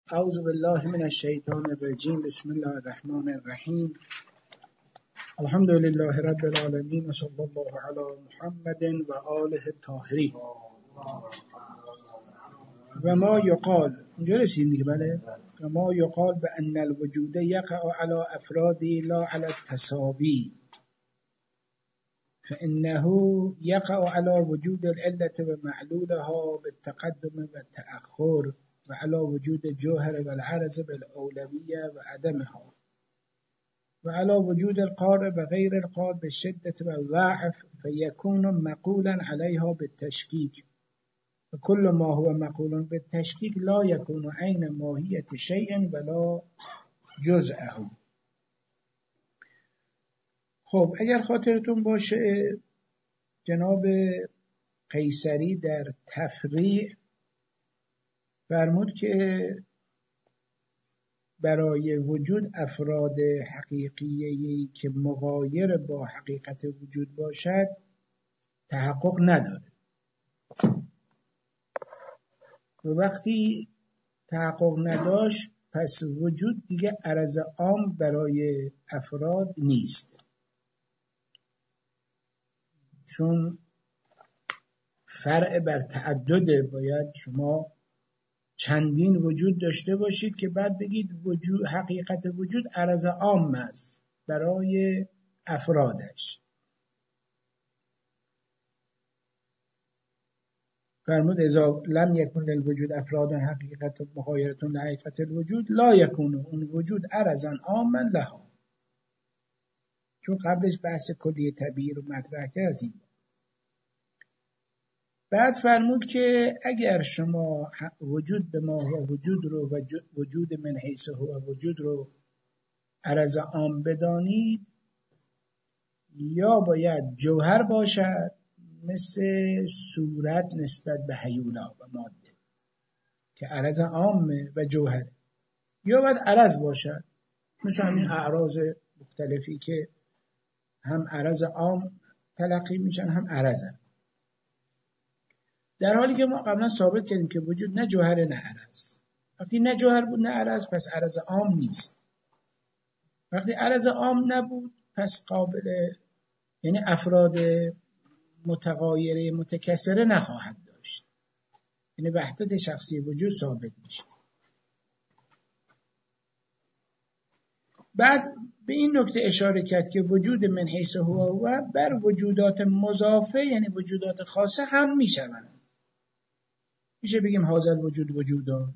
اعوذ بالله من الشیطان الرجیم. بسم الله الرحمن الرحیم. الحمد لله رب العالمین و صلی الله علی محمد و آله الطاهرین. و ما یقال، اینجا رسیم دیگه، بله. و ما یقال به ان الوجود یقع علی افرادی لا علی التساوی فانه یقع علی وجود العلة و معلولها بالتقدم و التأخر و علی وجود جوهر و العرض بالاولویه و عدمها و علی وجود القار و غیر القار بالشدة و الضعف فیکون مقولا علیها بالتشکیک و کل ما هو مقول بالتشکیک لا یکون عین ماهیت شیء ولا جزءه. خب اگر خاطرتون باشه جناب قیصری در تفریع فرمود که برای وجود افراد حقیقیه‌ای که مغایر با حقیقت وجود باشد تحقق نداره و وقتی تحقق نداشت پس وجود دیگه عرض عام برای افراد نیست، چون فرع بر تعدده. باید شما چندین وجود داشته باشید که بعد بگید وجود، حقیقت وجود عرض عام است برای افرادش. فرمود اذا لم یکن للوجود افراد حقیقت مغایرة لحقیقت الوجود لا یکون اون وجود عرضا عاما لها، چون قبلش بحث کلیه طبیعی رو مطرح کرد از این. بعد فرمود که اگر شما وجود به ما و وجود رو و وجود من حیث هو وجود رو عرض عام بدانید، یا باید جوهر باشد مثل صورت نسبت به هیولا و ماده که عرض عامه و جوهره، یا باید عرض باشد مثل همین اعراض مختلفی که هم عرض عام تلقی میشن هم عرضن، در حالی که ما قبلا ثابت کردیم که وجود نه جوهر نه عرض. وقتی نه جوهر بود نه عرض پس عرض عام نیست. وقتی عرض عام نبود پس قابل، یعنی افراد متغایره متکثره نخواهد داشت، یعنی وحدت شخصی وجود ثابت میشه. بعد به این نکته اشاره کرد که وجود من حیث هو بر وجودات مضافه یعنی وجودات خاصه هم میشوند. میشه بگیم هذا الوجود وجودان،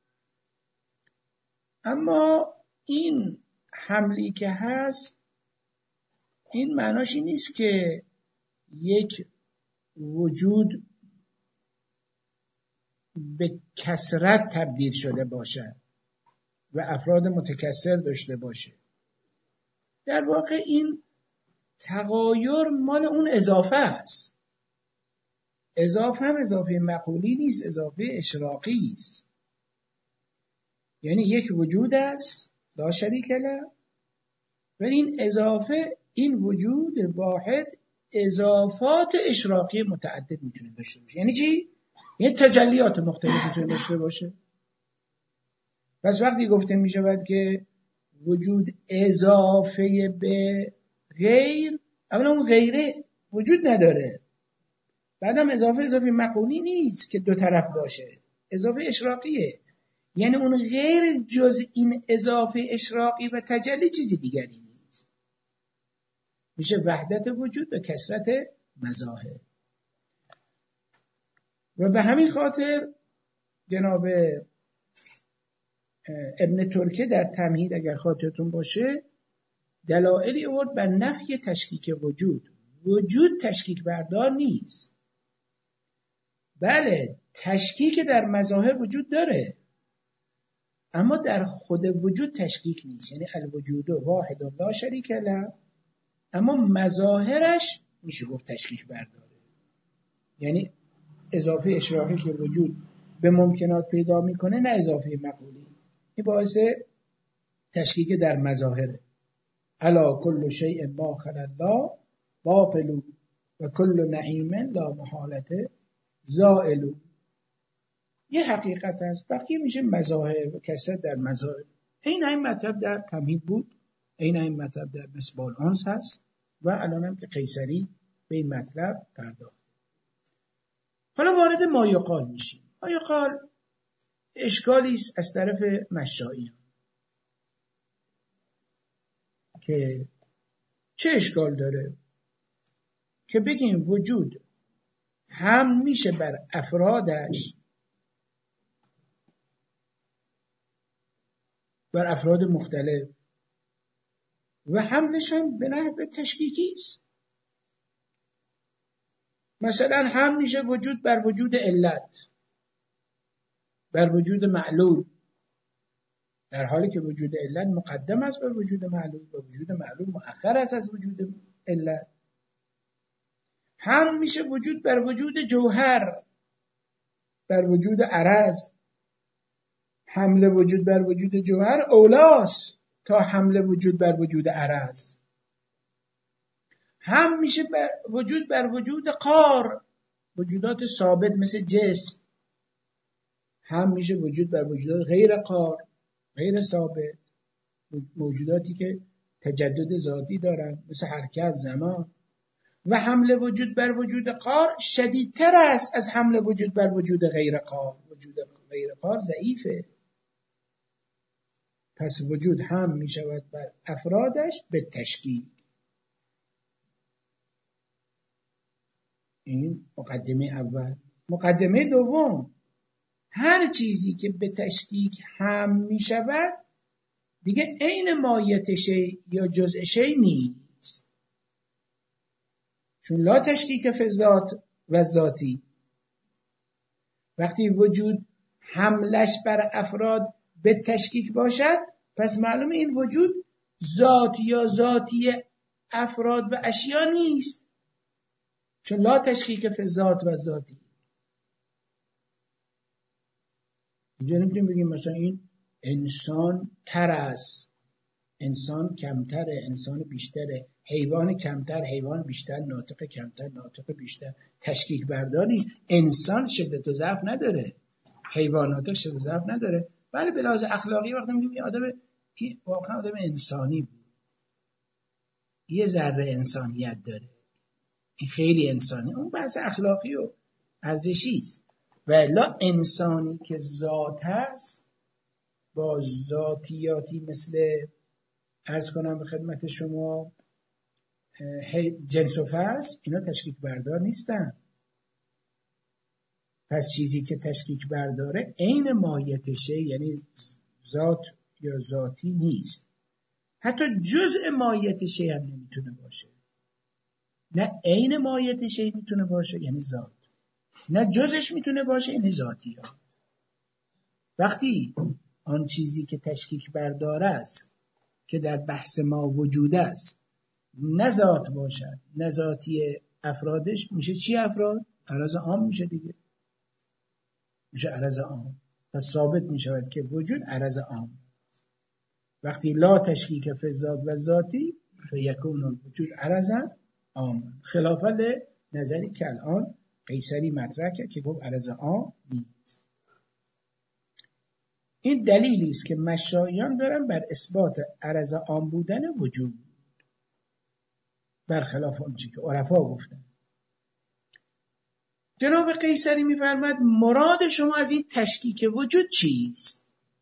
اما این حملی که هست این معناش این نیست که یک وجود به کثرت تبدیل شده باشه و افراد متکثر داشته باشه. در واقع این تغایر مال اون اضافه است. اضافه هم اضافه مقولی نیست، اضافه اشراقی است. یعنی یک وجود است لا شریک له، ولی این اضافه، این وجود واحد اضافات اشراقی متعدد میتونه داشته باشه. یعنی چی؟ یعنی تجلیات مختلف میتونه داشته باشه. پس وقتی گفته میشود که وجود اضافه به غیر، اولا اون غیره وجود نداره، بعدم اضافه مقولی نیست که دو طرف باشه، اضافه اشراقیه. یعنی اون غیر جز این اضافه اشراقی و تجلی چیزی دیگری نیست. میشه وحدت وجود به کثرت مظاهر. و به همین خاطر جناب ابن ترکه در تمهید اگر خاطرتون باشه دلایلی آورد بر نفی تشکیک وجود. وجود تشکیک بردار نیست. بله تشکیک در مظاهر وجود داره، اما در خود وجود تشکیک نیست. یعنی الوجود واحد لا شریک له، اما مظاهرش میشه گفت تشکیک برداره. یعنی اضافه اشراقی که وجود به ممکنات پیدا میکنه نه اضافه مقولی، این باعث تشکیک در مظاهره. الا کل شیء ما خلا الله باطل و کل نعیم لا محالة زائل. یه حقیقت هست، بقیه میشه مظاهر و کثرت در مظاهر. این مطلب در تمهید بود، این مطلب در مصباح الانس هست و الان هم که قیصری به این مطلب پرداخت. حالا وارد ما یقال میشیم. ما یقال اشکالی است از طرف مشایخ که چه اشکال داره که بگیم وجود هم میشه بر افرادش، بر افراد مختلف، و حملشان به نحو تشکیکی است. مثلا هم میشه وجود بر وجود علت، بر وجود معلول، در حالی که وجود علت مقدم است بر وجود معلول و وجود معلول مؤخر است از وجود علت. هم میشه وجود بر وجود جوهر، بر وجود عرض. حمل وجود بر وجود جوهر اولاست تا حمل وجود بر وجود عرض. هم میشه وجود بر وجود قار، وجودات ثابت مثل جسم. هم میشه وجود بر وجودات غیر قار، غیر ثابت، موجوداتی که تجدد ذاتی دارن مثل حرکت، زمان. و حمل وجود بر وجود قار شدیدتر است از حمل وجود بر وجود غیر قار. وجود غیر قار ضعیفه. پس وجود هم می شود بر افرادش به تشکیک. این مقدمه اول. مقدمه دوم، هر چیزی که به تشکیک هم می شود دیگه عین مایت شی یا جزء شی نیست، چون لا تشکیک فی ذات و ذاتی. وقتی وجود حملش بر افراد به تشکیک باشد، پس معلومه این وجود ذات یا ذاتی افراد و اشیا نیست، چون لا تشکیک فی ذات و ذاتی. اینجا نمیتونیم بگیم مثلا این انسان تر است، انسان کمتره، انسان بیشتره، حیوان کمتر، حیوان بیشتر، ناطق کمتر، ناطق بیشتر. تشکیک بردار نیست. انسان شدت و ضعف نداره، حیوانات شدت و ضعف نداره. ولی به لحاظ اخلاقی وقتی میگیم این آدم واقعا آدم انسانی بود، یه ذره انسانیت داره، این خیلی انسانی، اون بحث اخلاقی و ارزشی است. و الا انسانی که ذات هست با ذاتیاتی مثل عرض کنم به خدمت شما جنس و فصل، اینا تشکیک بردار نیستن. پس چیزی که تشکیک برداره عین ماهیت شی یعنی ذات یا ذاتی نیست، حتی جزء ماهیت شی هم نمیتونه باشه. نه عین ماهیت شی میتونه باشه یعنی ذات، نه جزش میتونه باشه یعنی ذاتی ها. وقتی آن چیزی که تشکیک بردار است که در بحث ما وجود است نه ذات باشد نه ذاتی افرادش، میشه چی افراد؟ عرض عام میشه دیگه، میشه عرض عام. پس ثابت میشود که وجود عرض عام. وقتی لا تشکیک فی ذات و ذاتی فیکون الوجود عرضا عام، خلافا نظری که الان قیصری مطرح کرد که گفت عرض عام نیست. این دلیلی است که مشایخ دارن بر اثبات عرض عام بودن وجود، برخلاف آنچه که عرفا گفتن. جناب قیصری می‌فرماید مراد شما از این تشکیک وجود چیست؟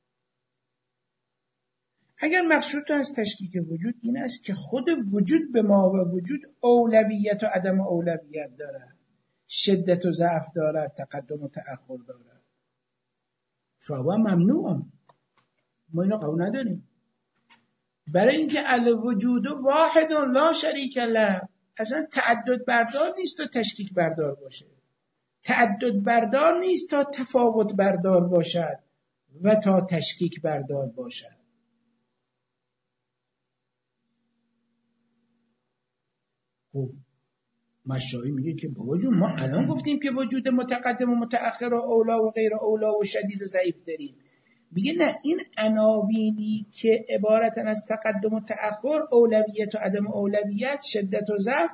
اگر مقصودتون از تشکیک وجود این است که خود وجود به ما و وجود اولویت و عدم اولویت دارد، شدت و ضعف دارد، تقدم و تأخر دارد، فهو ممنوع. ما اینو قبول نداریم. برای اینکه الوجود واحد لا شریک له، اصلا تعدد بردار نیست تا تشکیک بردار باشه، تعدد بردار نیست تا تفاوت بردار باشد و تا تشکیک بردار باشد. خب مشایی میگه که بابا جون ما الان گفتیم که وجود متقدم و متأخر و اولا و غیر اولا و شدید و ضعیف داریم. میگه نه، این عناوینی که عبارتن از تقدم و تأخر، اولویت و عدم اولویت، شدت و ضعف،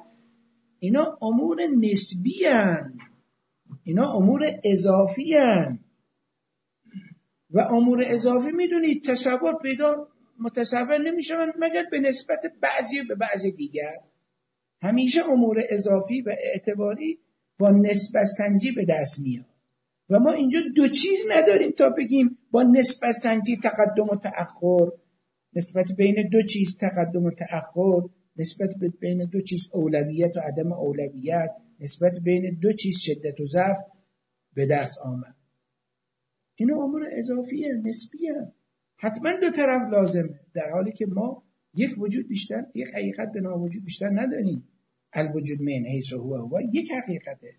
اینا امور نسبی هن، اینا امور اضافی هن. و امور اضافی میدونید متصور نمیشوند مگر به نسبت بعضی به بعض دیگر. همیشه امور اضافی و اعتباری با نسبت سنجی به دست میاد و ما اینجا دو چیز نداریم تا بگیم با نسبت سنجی تقدم و تأخر، نسبت بین دو چیز تقدم و تأخر، نسبت بین دو چیز اولویت و عدم اولویت، نسبت بین دو چیز شدت و ضعف به دست آمد. این امور اضافیه، نسبیه، حتما دو طرف لازمه، در حالی که ما یک وجود بیشتر، یک حقیقت به نام وجود بیشتر نداریم. الوجود من حیث هو یک حقیقته.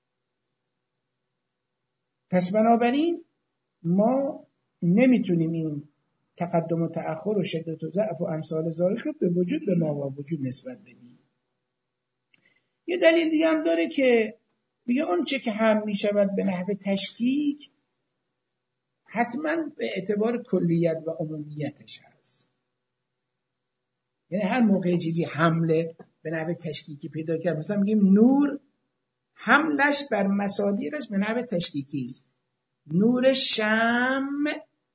پس بنابراین ما نمیتونیم این تقدم و تأخر و شدت و ضعف و امثال ذالک رو به وجود به ما و وجود نسبت بدیم. یه دلیل دیگه هم داره که میگه اون چه که هم میشود به نحو تشکیک حتما به اعتبار کلیت و عمومیتش هست. یعنی هر موقع چیزی حمله به نحو تشکیکی پیدا کرد، مثلا میگیم نور حملش بر مصادیقش به نحو تشکیکی است. نور شمع،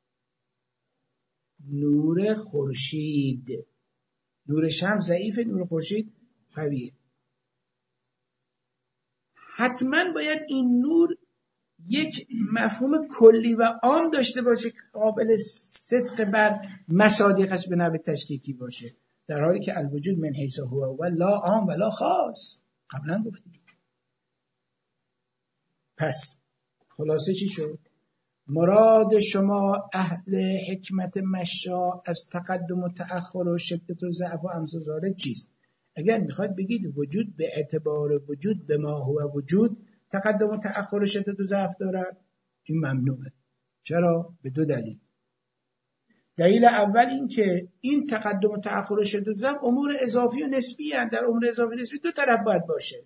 نور خورشید. نور شمع ضعیفه، نور خورشید قویه. حتما باید این نور یک مفهوم کلی و عام داشته باشه که قابل صدق بر مصادیقش به نحو تشکیکی باشه، در حالی که الوجود من حیث هو و لا عام و لا خاص. قبلا گفتیم. پس خلاصه چی شد؟ مراد شما اهل حکمت مشا از تقدم و تأخر و شدت و ضعف و امثال ذالک چیست؟ اگر میخواید بگید وجود به اعتبار وجود به ما هو وجود تقدم و تأخر و شدت و ضعف دارد، این ممنوعه. چرا؟ به دو دلیل. دلیل اول این که این تقدم و تأخر و شدت و ضعف امور اضافی و نسبی هستند. در امور اضافی و نسبی دو طرف باید باشه،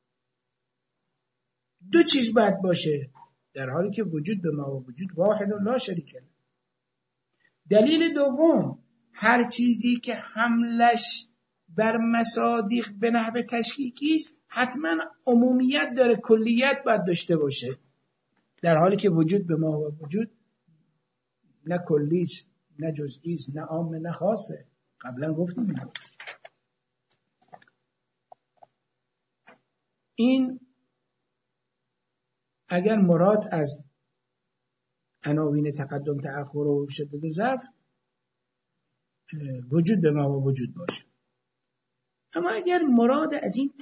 دو چیز باید باشه، در حالی که وجود به ما و وجود واحد و لا شریک له. دلیل دوم، هر چیزی که حملش بر مصادیق به نحو تشکیکی است حتما عمومیت داره، کلیت باید داشته باشه، در حالی که وجود به ما و وجود نه کلیست نه جزئیست، نه عام نه خاصه. قبلا گفتیم این اگر مراد از عناوین تقدم تأخر و شدت و ضعف وجود به ما و وجود باشه. اما اگر مراد از این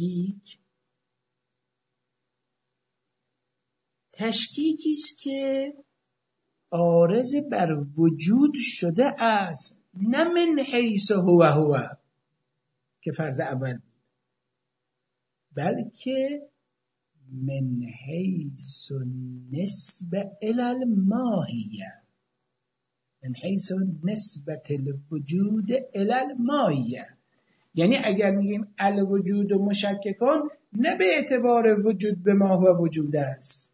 تشکیکی است که عارض بر وجود شده است، نه من حیث هو که فرض اول بود، بلکه من حیث نسبه الی الماهیه، من حیث نسبت الوجود الی الماهیه. یعنی اگر میگیم الوجود و مشککان، نه به اعتبار وجود به ما و وجود است،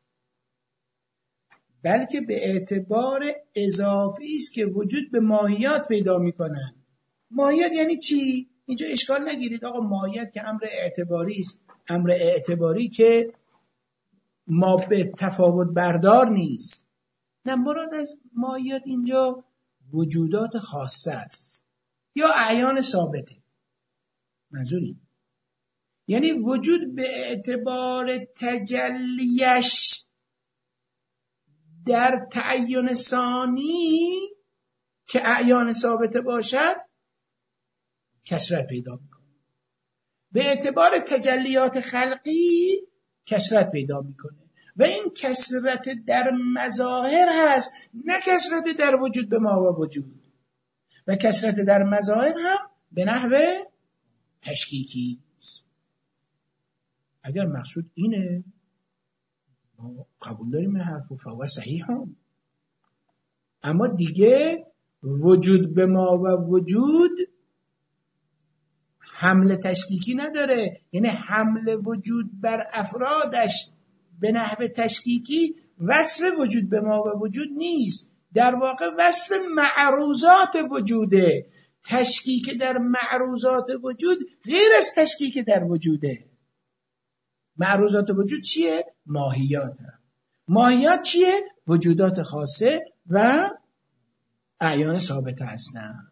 بلکه به اعتبار اضافی است که وجود به ماهیات پیدا میکنن. ماهیت یعنی چی؟ اینجا اشکال نگیرید آقا، ماهیت که امر اعتباری است، امر اعتباری که ما به تفاوت بردار نیست. نه، مراد از ماهیت اینجا وجودات خاصه است یا اعیان ثابته. منظوری یعنی وجود به اعتبار تجلیش در تعین ثانی که اعیان ثابته باشد کثرت پیدا میکنه، به اعتبار تجلیات خلقی کثرت پیدا میکنه و این کثرت در مظاهر هست، نه کثرت در وجود به ما و وجود. و کثرت در مظاهر هم به نحو تشکیکی است. اگر مقصود اینه ما قبول داریم این حرف فهو صحیح هم. اما دیگه وجود به ما و وجود حمل تشکیکی نداره، یعنی حمل وجود بر افرادش به نحو تشکیکی وصف وجود به ما و وجود نیست، در واقع وصف معروضات وجوده. تشکیک در معروضات وجود غیر از تشکیک در وجوده. معروضات وجود چیه؟ ماهیات هم. ماهیات چیه؟ وجودات خاصه و اعیان ثابته هستند.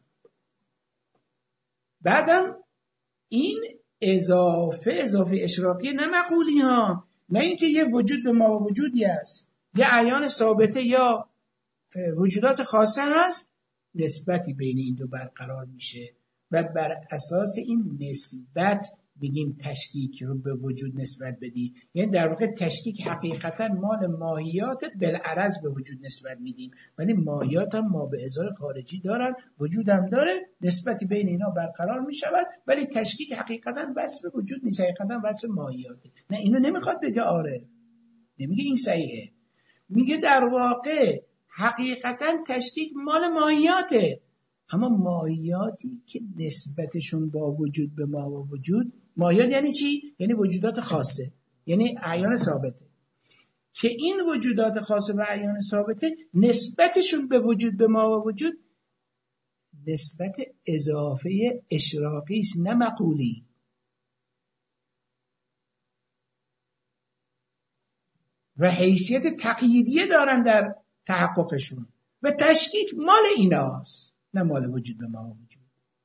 بعدم این اضافه اشراقی نه مقولی ها، نه اینکه یه وجود به ما وجودی است، یه اعیان ثابته یا وجودات خاصه هست، نسبتی بین این دو برقرار میشه و بر اساس این نسبت بگیم تشکیک رو به وجود نسبت بدی. یعنی در واقع تشکیک حقیقتا مال ماهیات بالعرض به وجود نسبت میدیم، ولی ماهیات هم ما به ازای خارجی دارن، وجود هم داره، نسبتی بین اینا برقرار میشود، ولی تشکیک حقیقتا وصف وجود نیست، حقیقتا وصف ماهیاته. نه اینو نمیخواد بگه عارف، نمیگه این صحیحه، میگه در واقع حقیقتا تشکیک مال ماهیاته، اما ماهیاتی که نسبتشون با وجود به ما و وجود، ماهیات یعنی چی؟ یعنی وجودات خاصه، یعنی اعیان ثابته، که این وجودات خاصه و اعیان ثابته نسبتشون به وجود به ما و وجود نسبت اضافه اشراقی است، نه مقولی. و حیثیت تقییدیه دارن در تحققشون و تشکیک مال ایناست، نه مال وجود به ما وجود.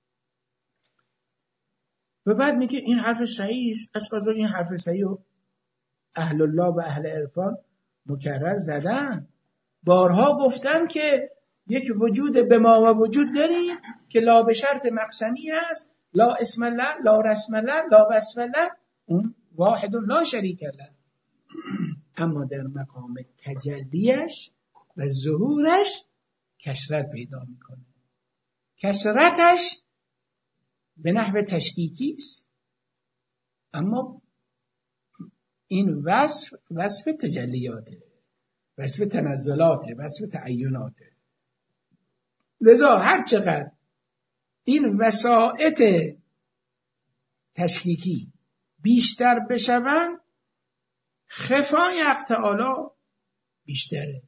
و بعد میگه این حرف صحیح است. از قضا این حرف صحیح و اهل الله و اهل عرفان مکرر زدن، بارها گفتن که یک وجود به ما و وجود داریم که لا به شرط مقسمی است، لا اسم الله، لا رسم الله، لا وصف الله، اون واحد لا شریک له. اما در مقام تجلیش و ظهورش کثرت پیدا میکنه. کثرتش به نحو تشکیکی است، اما این وصف تجلیاته، وصف تنزلاته، وصف تعیناته. لذا هر چقدر این وسائط تشکیکی بیشتر بشون، خفای حق تعالی بیشتره،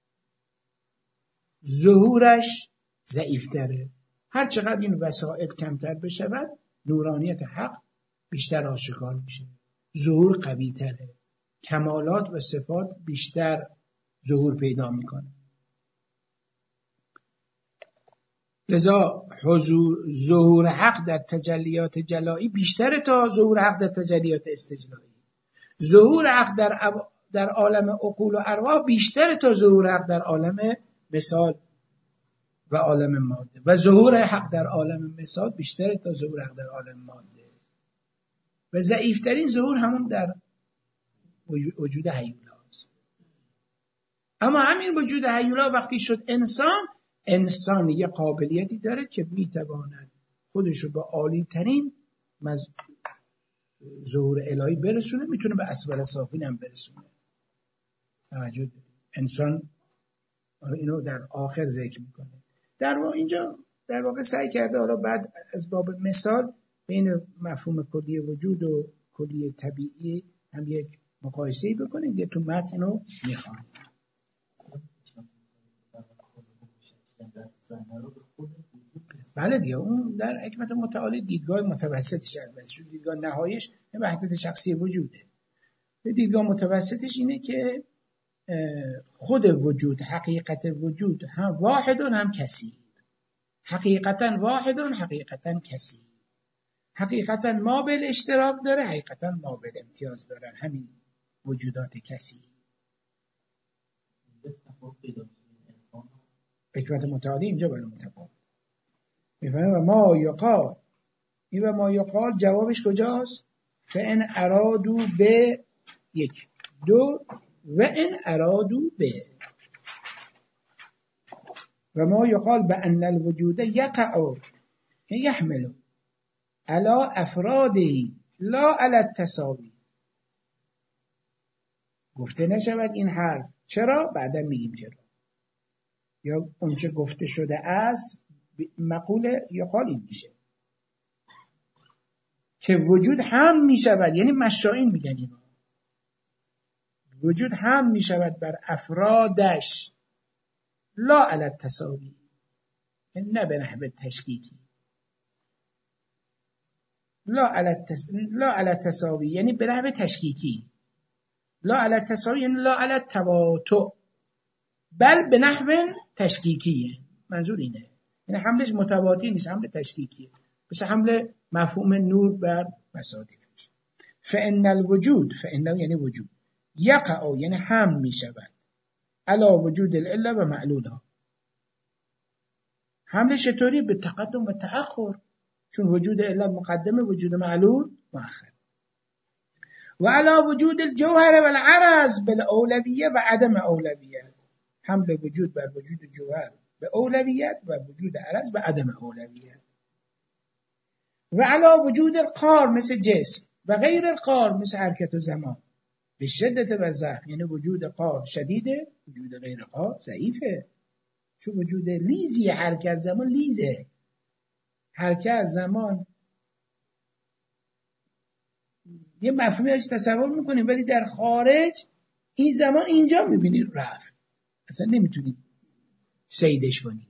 ظهورش ضعیفتره. هر چقدر این وسائط کمتر بشود، نورانیت حق بیشتر آشکار میشه، ظهور قوی تره، کمالات و صفات بیشتر ظهور پیدا میکنه. لذا ظهور حق در تجلیات جلایی بیشتره تا ظهور حق در تجلیات استجلایی. ظهور حق در عالم عقول و ارواح بیشتره تا ظهور حق در عالم مثال و عالم ماده، و ظهور حق در عالم مثال بیشتره تا ظهور حق در عالم ماده، و ضعیفترین ظهور همون در وجود هیولا است. اما همین وجود هیولا وقتی شد انسان یه قابلیتی داره که میتواند خودشو به عالی ترین ظهور الهی برسونه، میتونه به اسفل سافلین هم برسونه. توجه انسان اینو در آخر ذکر میکنه. در واقع اینجا در واقع سعی کرده حالا بعد از باب مثال بین مفهوم کلی وجود و کلی طبیعی هم یک مقایسه‌ای بکنید. یه تو متن رو میخوام. بله دیگه، اون در حکمت متعالی دیدگاه متوسطش البته، چون دیدگاه نهاییش وحدت شخصی وجوده. دیدگاه متوسطش اینه که خود وجود، حقیقت وجود هم واحدون هم کثیر، حقیقتا واحدون حقیقتا کثیر، حقیقتا ما بل اشتراک داره، حقیقتا ما بل امتیاز دارن همین وجودات کثیر. حکمت متعالی اینجا برای متفاوت میفهمه. و ما یقال، این و ما یقال جوابش کجاست؟ فان ارادو به یک دو و ان ارادو به، و ما یقال به ان الوجود یقع یحمل علی افرادی لا علی التساوی. گفته نشود این حرف. چرا؟ بعدا میگیم چرا. یا اونچه گفته شده است مقوله یقال این میشه که وجود هم میشود، یعنی مشائین میگن اینا، وجود هم میشود بر افرادش لا علی التساوی، یعنی نه به نحو تشکیکی، لا علی التساوی یعنی به نحو تشکیکی، لا علی التساوی یعنی لا علی التواطؤ، بل به نحو تشکیکیه. منظور اینه، یعنی حملش متواتی نیست، حمل تشکیکیه، مثل حمل مفهوم نور بر مصادیقش. فإن الوجود، فإنه یعنی وجود، یقع یعنی حمل می شود علی وجود العله و معلولها. حملش چطوری؟ به تقدم و تأخر، چون وجود علت مقدمه، وجود معلول مؤخر. و علی وجود الجوهر و العرض بالاولویه و عدم اولویه، حمل وجود بر وجود جوهر به اولویت و وجود عرض به عدم اولویت. و علی وجود القار مثل جسم و غیر القار مثل حرکت و زمان به شدت و ضعف، یعنی وجود قار شدیده، وجود غیر قار ضعیفه، چون وجود لیزی، حرکت زمان لیزه، حرکت زمان یه مفهومی ازش تصور میکنیم، ولی در خارج این زمان اینجا میبینید رفت، اصلا نمیتونید سیدش کنید،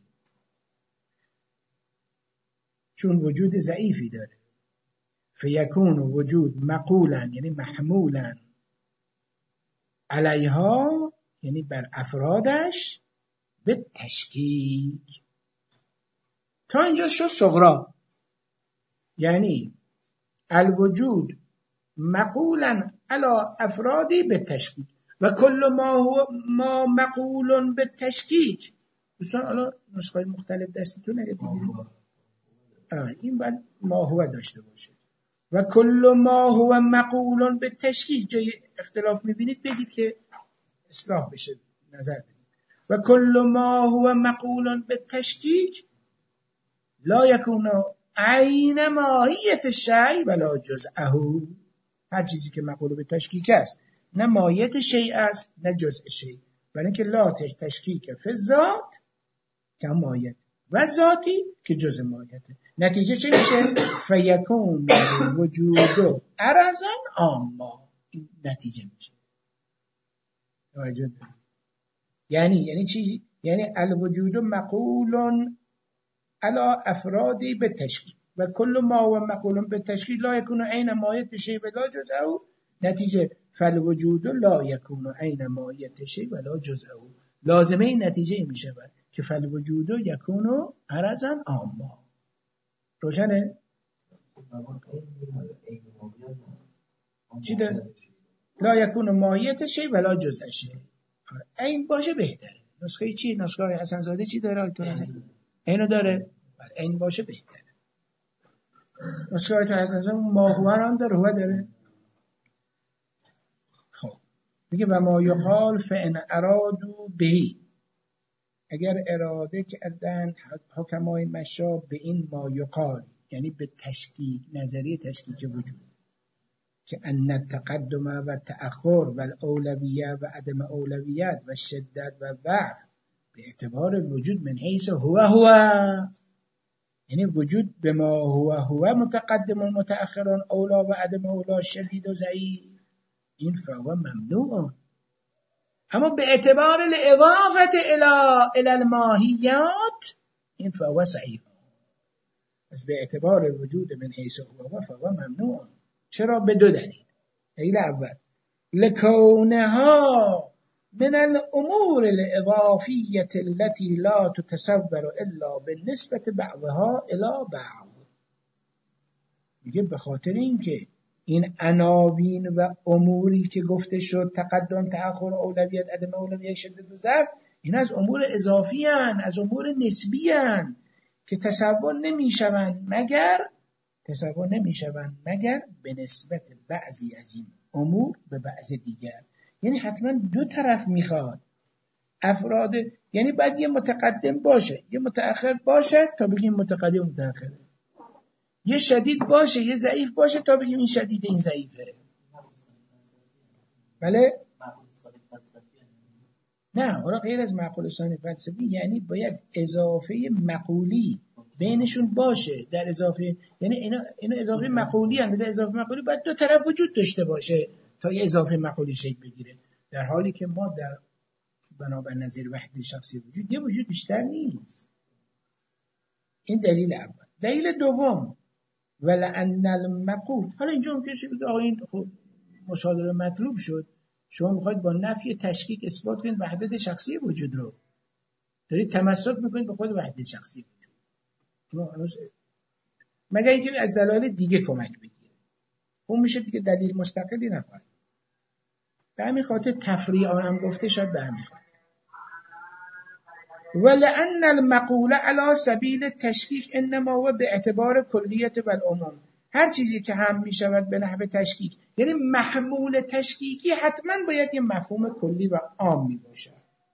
چون وجود ضعیفی داره. فیکون وجود مقولا یعنی محمولا علیها، یعنی بر افرادش، به تشکیک. تا اینجا شد صغرا، یعنی الوجود مقولا علی افرادی به تشکیک و کل ما مقول به تشکیک. دوستان حالا نسخه مختلف دستتون اگه دیدید این باید ما هو داشته باشه. و کل ما هو مقول به تشکیک، جای اختلاف میبینید بگید که اصلاح بشه، نظر بدید. و کل ما هو مقول به تشکیک لا یکون عین ماهیت الشیء ولا جزءه. هر چیزی که مقول به تشکیک است نه ماهیت شیء است نه جزء شیء، برای اینکه لا تشکیک فی الذات که ماهیت و ذاتی که جزء ماهیته. نتیجه چه میشه؟ فیکون وجود عرضا عاما. این نتیجه میشه. یعنی چی؟ یعنی الوجود مقول علی افرادی به تشکیل و کل ما هو مقول به تشکیل لا یکون عین ماهیت شیء ولا جزءه. نتیجه فالوجود لا یکون عین ماهیت شیء ولا جزءه. لازمه این نتیجه میشه که فالوجود یکون عرضا عاما. روشنه؟ چی داره؟ لا یکون ماهیت شیء ولا جزء شیء. این باشه بهتره. نسخه چی؟ نسخه حسن زاده چی داره؟ اینو داره؟ این باشه بهتره. نسخه حسن زاده ما هو هم داره، هو داره. خب میگه و ما یقال فان ارادوا به، اگر اراده کردن حکمای مشاب به این ما یقال، یعنی به تشکیک، نظریه تشکیک وجود، که ان التقدم و تأخر و الاولویه و عدم اولویت و شدت و ضعف به اعتبار الوجود من حیث هو، یعنی وجود به ما هو متقدم و متأخر اولا و عدم اولا شدید و ضعیف، این فهو ممنوع. اما به اعتبار الاضافه الى الماهیات این فهو صحیح. پس به اعتبار وجود من حیث هو فهو ممنوع. چرا؟ به دو دلیل. دلیل اول لکونها من الامور الاضافیه التي لا تتصور الا بالنسبه بعضها الى بعض. میگه به خاطر اینکه این عناوین و اموری که گفته شد، تقدم، تأخر، اولویت، عدم اولویت، شدت و ضعف، این از امور اضافی هستند، از امور نسبی هستند که تصور نمیشوند مگر به نسبت بعضی از این امور به بعض دیگر. یعنی حتما دو طرف میخواد افراد، یعنی باید یه متقدم باشه یه متأخر باشه تا بگیم متقدم متأخره، یه شدید باشه یه ضعیف باشه تا بگیم این شدید این ضعیفه. بله؟ نه، حالا غیر از معقول ثانی فلسفی، یعنی باید اضافه مقولی بینشون باشه. در اضافه، یعنی اینا اضافه مقولی هم، در اضافه مقولی باید دو طرف وجود داشته باشه تا یه اضافه مقولی شکل بگیره، در حالی که ما در بنابر نظیر وحدت شخصی وجود یه وجود بیشتر نیست. این دلیل اول. دلیل دوم ولأن المقول، حالا اینجا ممکنه بگه آقا این مصادره مطلوب شد، شما میخواید با نفی تشکیک اثبات کنید وحدت شخصی وجود رو، دارید تمسک میکنید به خود وحدت شخصی وجود، مگر اینکه از دلایل دیگه کمک بگیره، اون میشه دیگه دلیل مستقلی نخواهد. به همین خاطر تفریع آنم گفته شد به همین خاطر. ولأن المقوله على سبیل تشکیک انما هو به اعتبار کلیت و العموم. هر چیزی که هم میشود به نحو تشکیک، یعنی محمول تشکیکی حتما باید یه مفهوم کلی و عام میباشه.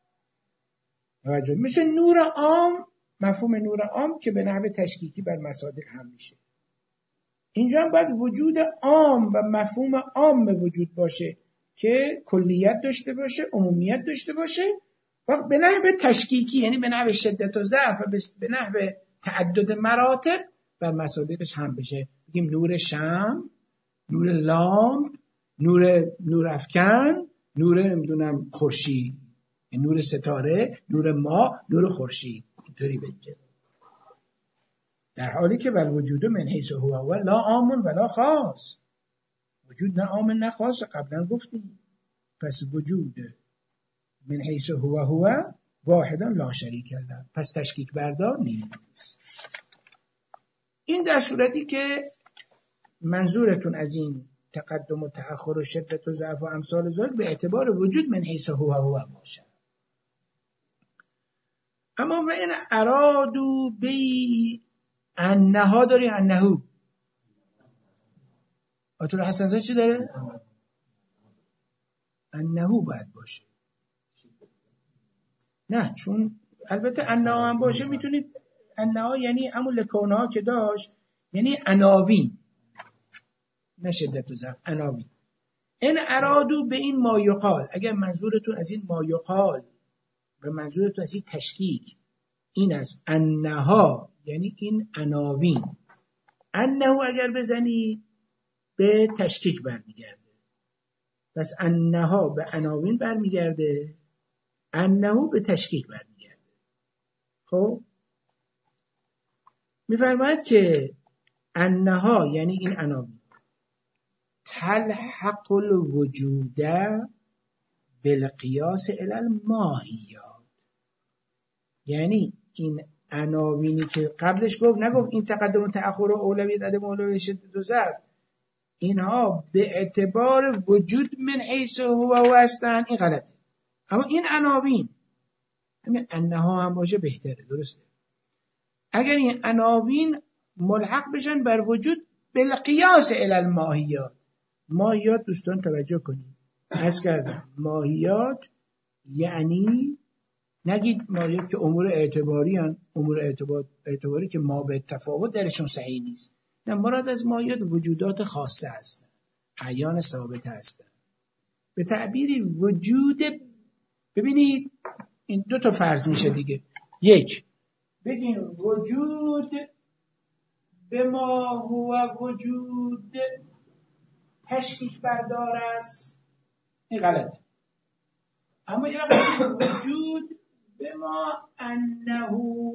مثل نور عام، مفهوم نور عام که به نحو تشکیکی بر مصادیق هم میشه. اینجا هم باید وجود عام و مفهوم عام وجود باشه که کلیت داشته باشه، عمومیت داشته باشه و به نحو تشکیکی، یعنی به نحو شدت و ضعف و به نحو تعدد مراتب بر مصادیقش هم بشه. بگیم نور شمع، نور لامپ، نور افکن، نور نمیدونم خورشید، نور ستاره، نور ماه، نور خورشید، اینطوری بگیم. در حالی که بل وجود من حیث هو لا عام ولا خاص، وجود نه عام نه خاص، قبلا گفتیم. پس وجود من حیث هو واحدا لا شریک له، پس تشکیک بردار نیست. این در صورتی که منظورتون از این تقدم و تأخر و شدت و ضعف و امثال ذلک به اعتبار وجود من حیث هو باشه. اما و این ارادو بی انها داری، انهو آتور حسن زاده چی داره؟ انهو باید باشه. نه، چون البته انها هم باشه میتونید، انها یعنی همون لکونها که داشت، یعنی عناوین، نه شدت و ضعف، عناوین. این ارادو به این ما یقال، اگر منظورتون از این ما یقال و منظورتون از این تشکیک این است انها یعنی این عناوین، انهو اگر بزنید به تشکیک برمیگرده، پس انها به عناوین برمیگرده، انهو به تشکیک برمیگرده. خب میفرماید که انها یعنی این عناوین تلحق الوجود بالقیاس الی الماهیات، یعنی این عناوینی که قبلش نگفت این تقدم و تأخر و اولویت عدم اولویت شدت و ضعف، اینها به اعتبار وجود من حیث هو هستن، این غلطه. اما این عناوین همین انها هم باشه بهتره، درسته. اگر این عناوین ملحق بشن بر وجود بالقیاس الی الماهیات، ماهیات دوستان توجه کنید، عرض کردم ماهیات یعنی نگید ماهیات که امور اعتباری هن، امور اعتباری که ما به تفاوت درشون صحیح نیست. نه، مراد از ماهیات وجودات خاصه هستن، اعیان ثابته هستن. به تعبیری وجود، ببینید این دو تا فرض میشه دیگه. یک، بگیم وجود به ما هو وجود تشکیک بردار است، این غلطه. اما یا وجود به ما انه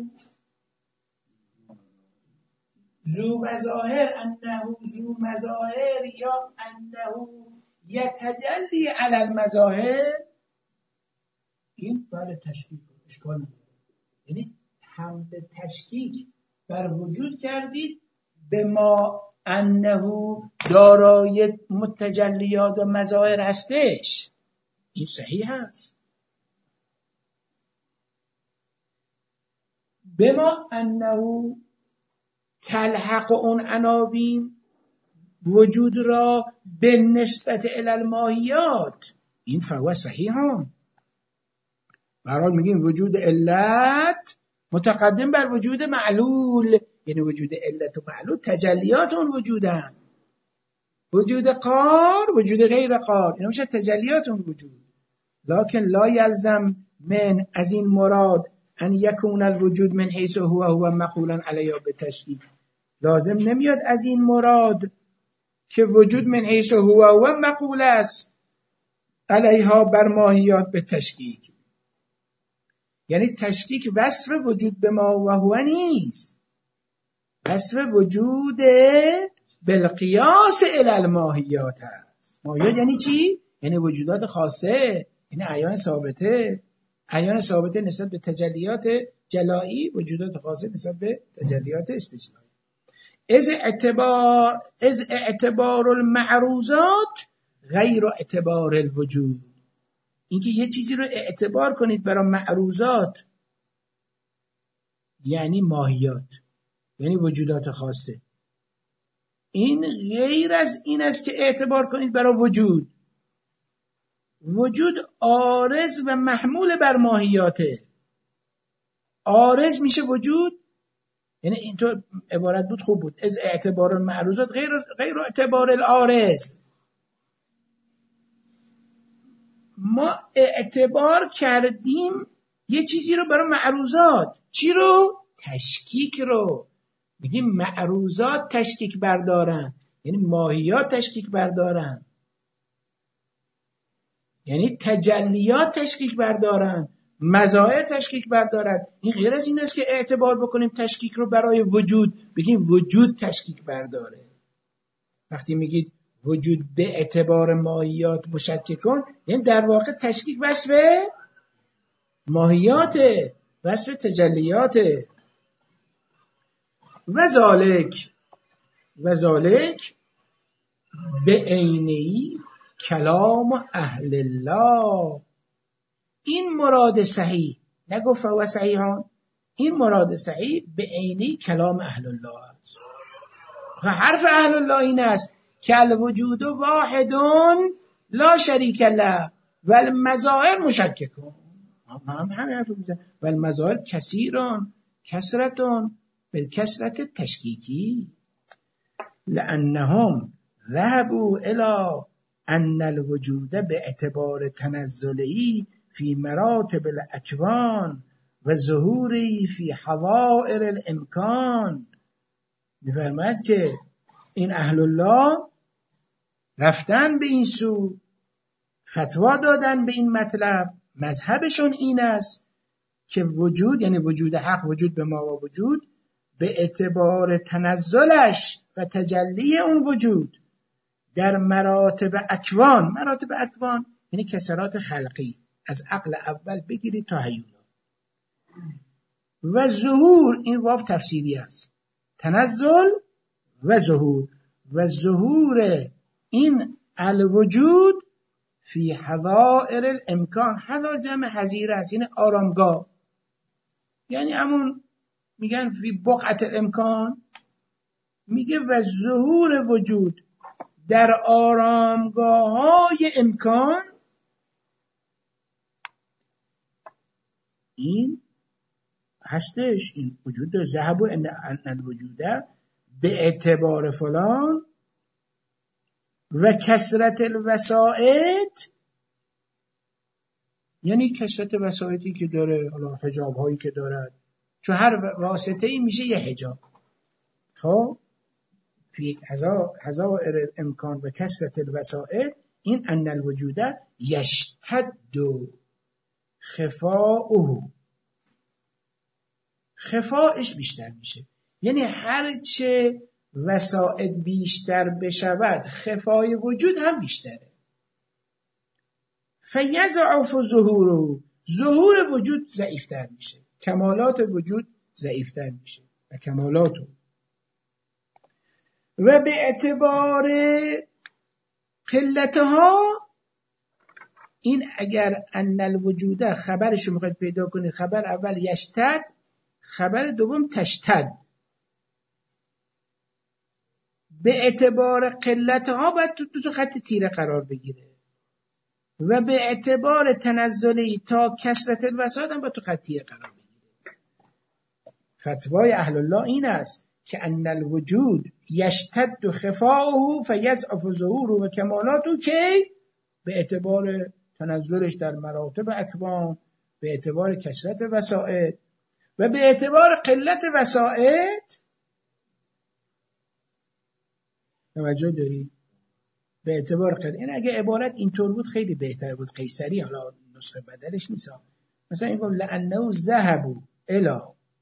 ذو مظاهر، انه ذو مظاهر یا انه یتجلی علی المظاهر، این بله تشکیک اشکال نداره. یعنی هم به تشکیک بر وجود کردید به ما انه دارای متجلیات و مظاهر هستش، این صحیح هست. به ما انه تلحق اون عناوین وجود را به نسبت الی الماهیات، این فهو صحیح هم. برحال میگیم وجود علت متقدم بر وجود معلول، یعنی وجود علت و معلول تجلیات اون وجودن. وجود قار، وجود غیر قار، اینا میشه تجلیات اون وجود. لکن لا یلزم من از این مراد ان یکون الوجود من حیث هو مقولا علیه بالتشکیک، لازم نمیاد از این مراد که وجود من حیث هو مقول است علیها بر ماهیات به تشکیک. یعنی تشکیک وصف وجود به ما و هو نیست، وصف وجود بالقیاس الی الماهیات است. ماهیات یعنی چی؟ یعنی وجودات خاصه، یعنی اعیان ثابته. اعیان ثابته نسبت به تجلیات جلایی، وجودات خاصه نسبت به تجلیات استجلایی. از اعتبار المعروضات غیر اعتبار الوجود. اینکه یه چیزی رو اعتبار کنید برای معروضات، یعنی ماهیات، یعنی وجودات خاصه، این غیر از این است که اعتبار کنید برای وجود. وجود عارض و محمول بر ماهیاته. عارض میشه وجود، یعنی اینطور عبارت بود خوب بود. از اعتبار المعروضات غیر اعتبار العارض. ما اعتبار کردیم یه چیزی رو برای معروضات. چی رو؟ تشکیک رو. میگیم معروضات تشکیک بردارن، یعنی ماهیات تشکیک بردارن، یعنی تجلیات تشکیک بردارن، مظاهر تشکیک بردارن. این غیر از این است که اعتبار بکنیم تشکیک رو برای وجود، بگیم وجود تشکیک برداره. وقتی میگید وجود به اعتبار ماهیات مشکک کن، یعنی در واقع تشکیک وصف ماهیات، وصف تجلیات. و ذالک به عینی کلام اهل الله. این مراد صحیح، نگفت و صحیحان، این مراد صحیح به عینی کلام اهل الله است. و حرف اهل الله این است که الوجود واحد لا شریک له و المظاهر مشککون. همین حرف میزنه. و المظاهر کثیرون کثرتون بالکثرت تشکیکی لانهم ذهبوا الى ان الوجود به اعتبار تنزلی فی مراتب الاکوان و ظهوری فی حوائر الامکان. می‌فرماید که این اهل الله رفتن به این سو، فتوا دادن به این مطلب، مذهبشون این است که وجود، یعنی وجود حق، وجود به ما و وجود، به اعتبار تنزلش و تجلی اون وجود در مراتب اکوان. مراتب اکوان یعنی کسرات خلقی، از عقل اول بگیرید تا هیولا. و ظهور، این واو تفسیری است، تنزل و ظهور. و ظهور این الوجود فی حظائر الامکان. حظائر جمع حظیره است، یعنی آرامگاه، یعنی همون میگن فی بقعت الامکان. میگه و ظهور وجود در آرامگاه های امکان، این هستش. این وجود ذهب و ان الوجوده به اعتبار فلان و کثرت الوسائط، یعنی کثرت وسائطی که داره، حالا حجاب هایی که دارد، چون هر واسطه ای میشه یه حجاب. خب فی حظائر الامکان و کثرت الوسائط، این ان الوجوده یشتد خفاؤه، خفاش بیشتر میشه، یعنی هر چه وسائط بیشتر بشود خفای وجود هم بیشتره. فیضعف ظهوره، ظهور وجود ضعیفتر میشه، کمالات وجود ضعیفتر میشه و کمالات. و به اعتبار قلتها، این اگر ان الوجوده خبرشو میخواید پیدا کنید، خبر اول یشتد، خبر دوم تشتد. به اعتبار قلتها باید تو خط تیره قرار بگیره و به اعتبار تنزلی تا کثرت الوسائط هم باید تو خط تیره قرار بگیره. فتوای اهل الله این است که ان الوجود یشتد خفاؤه فیضعف ظهوره و کمالاته، که به اعتبار تنزلش در مراتب اکوان، به اعتبار کثرت وسائط و به اعتبار قلت وسائط. توجه داری؟ به اعتبار قلت. این اگه عبارت اینطور بود خیلی بهتر بود، قیصری، حالا نسخه بدلش نیست. مثلا این گفت لانه ذهبوا الی،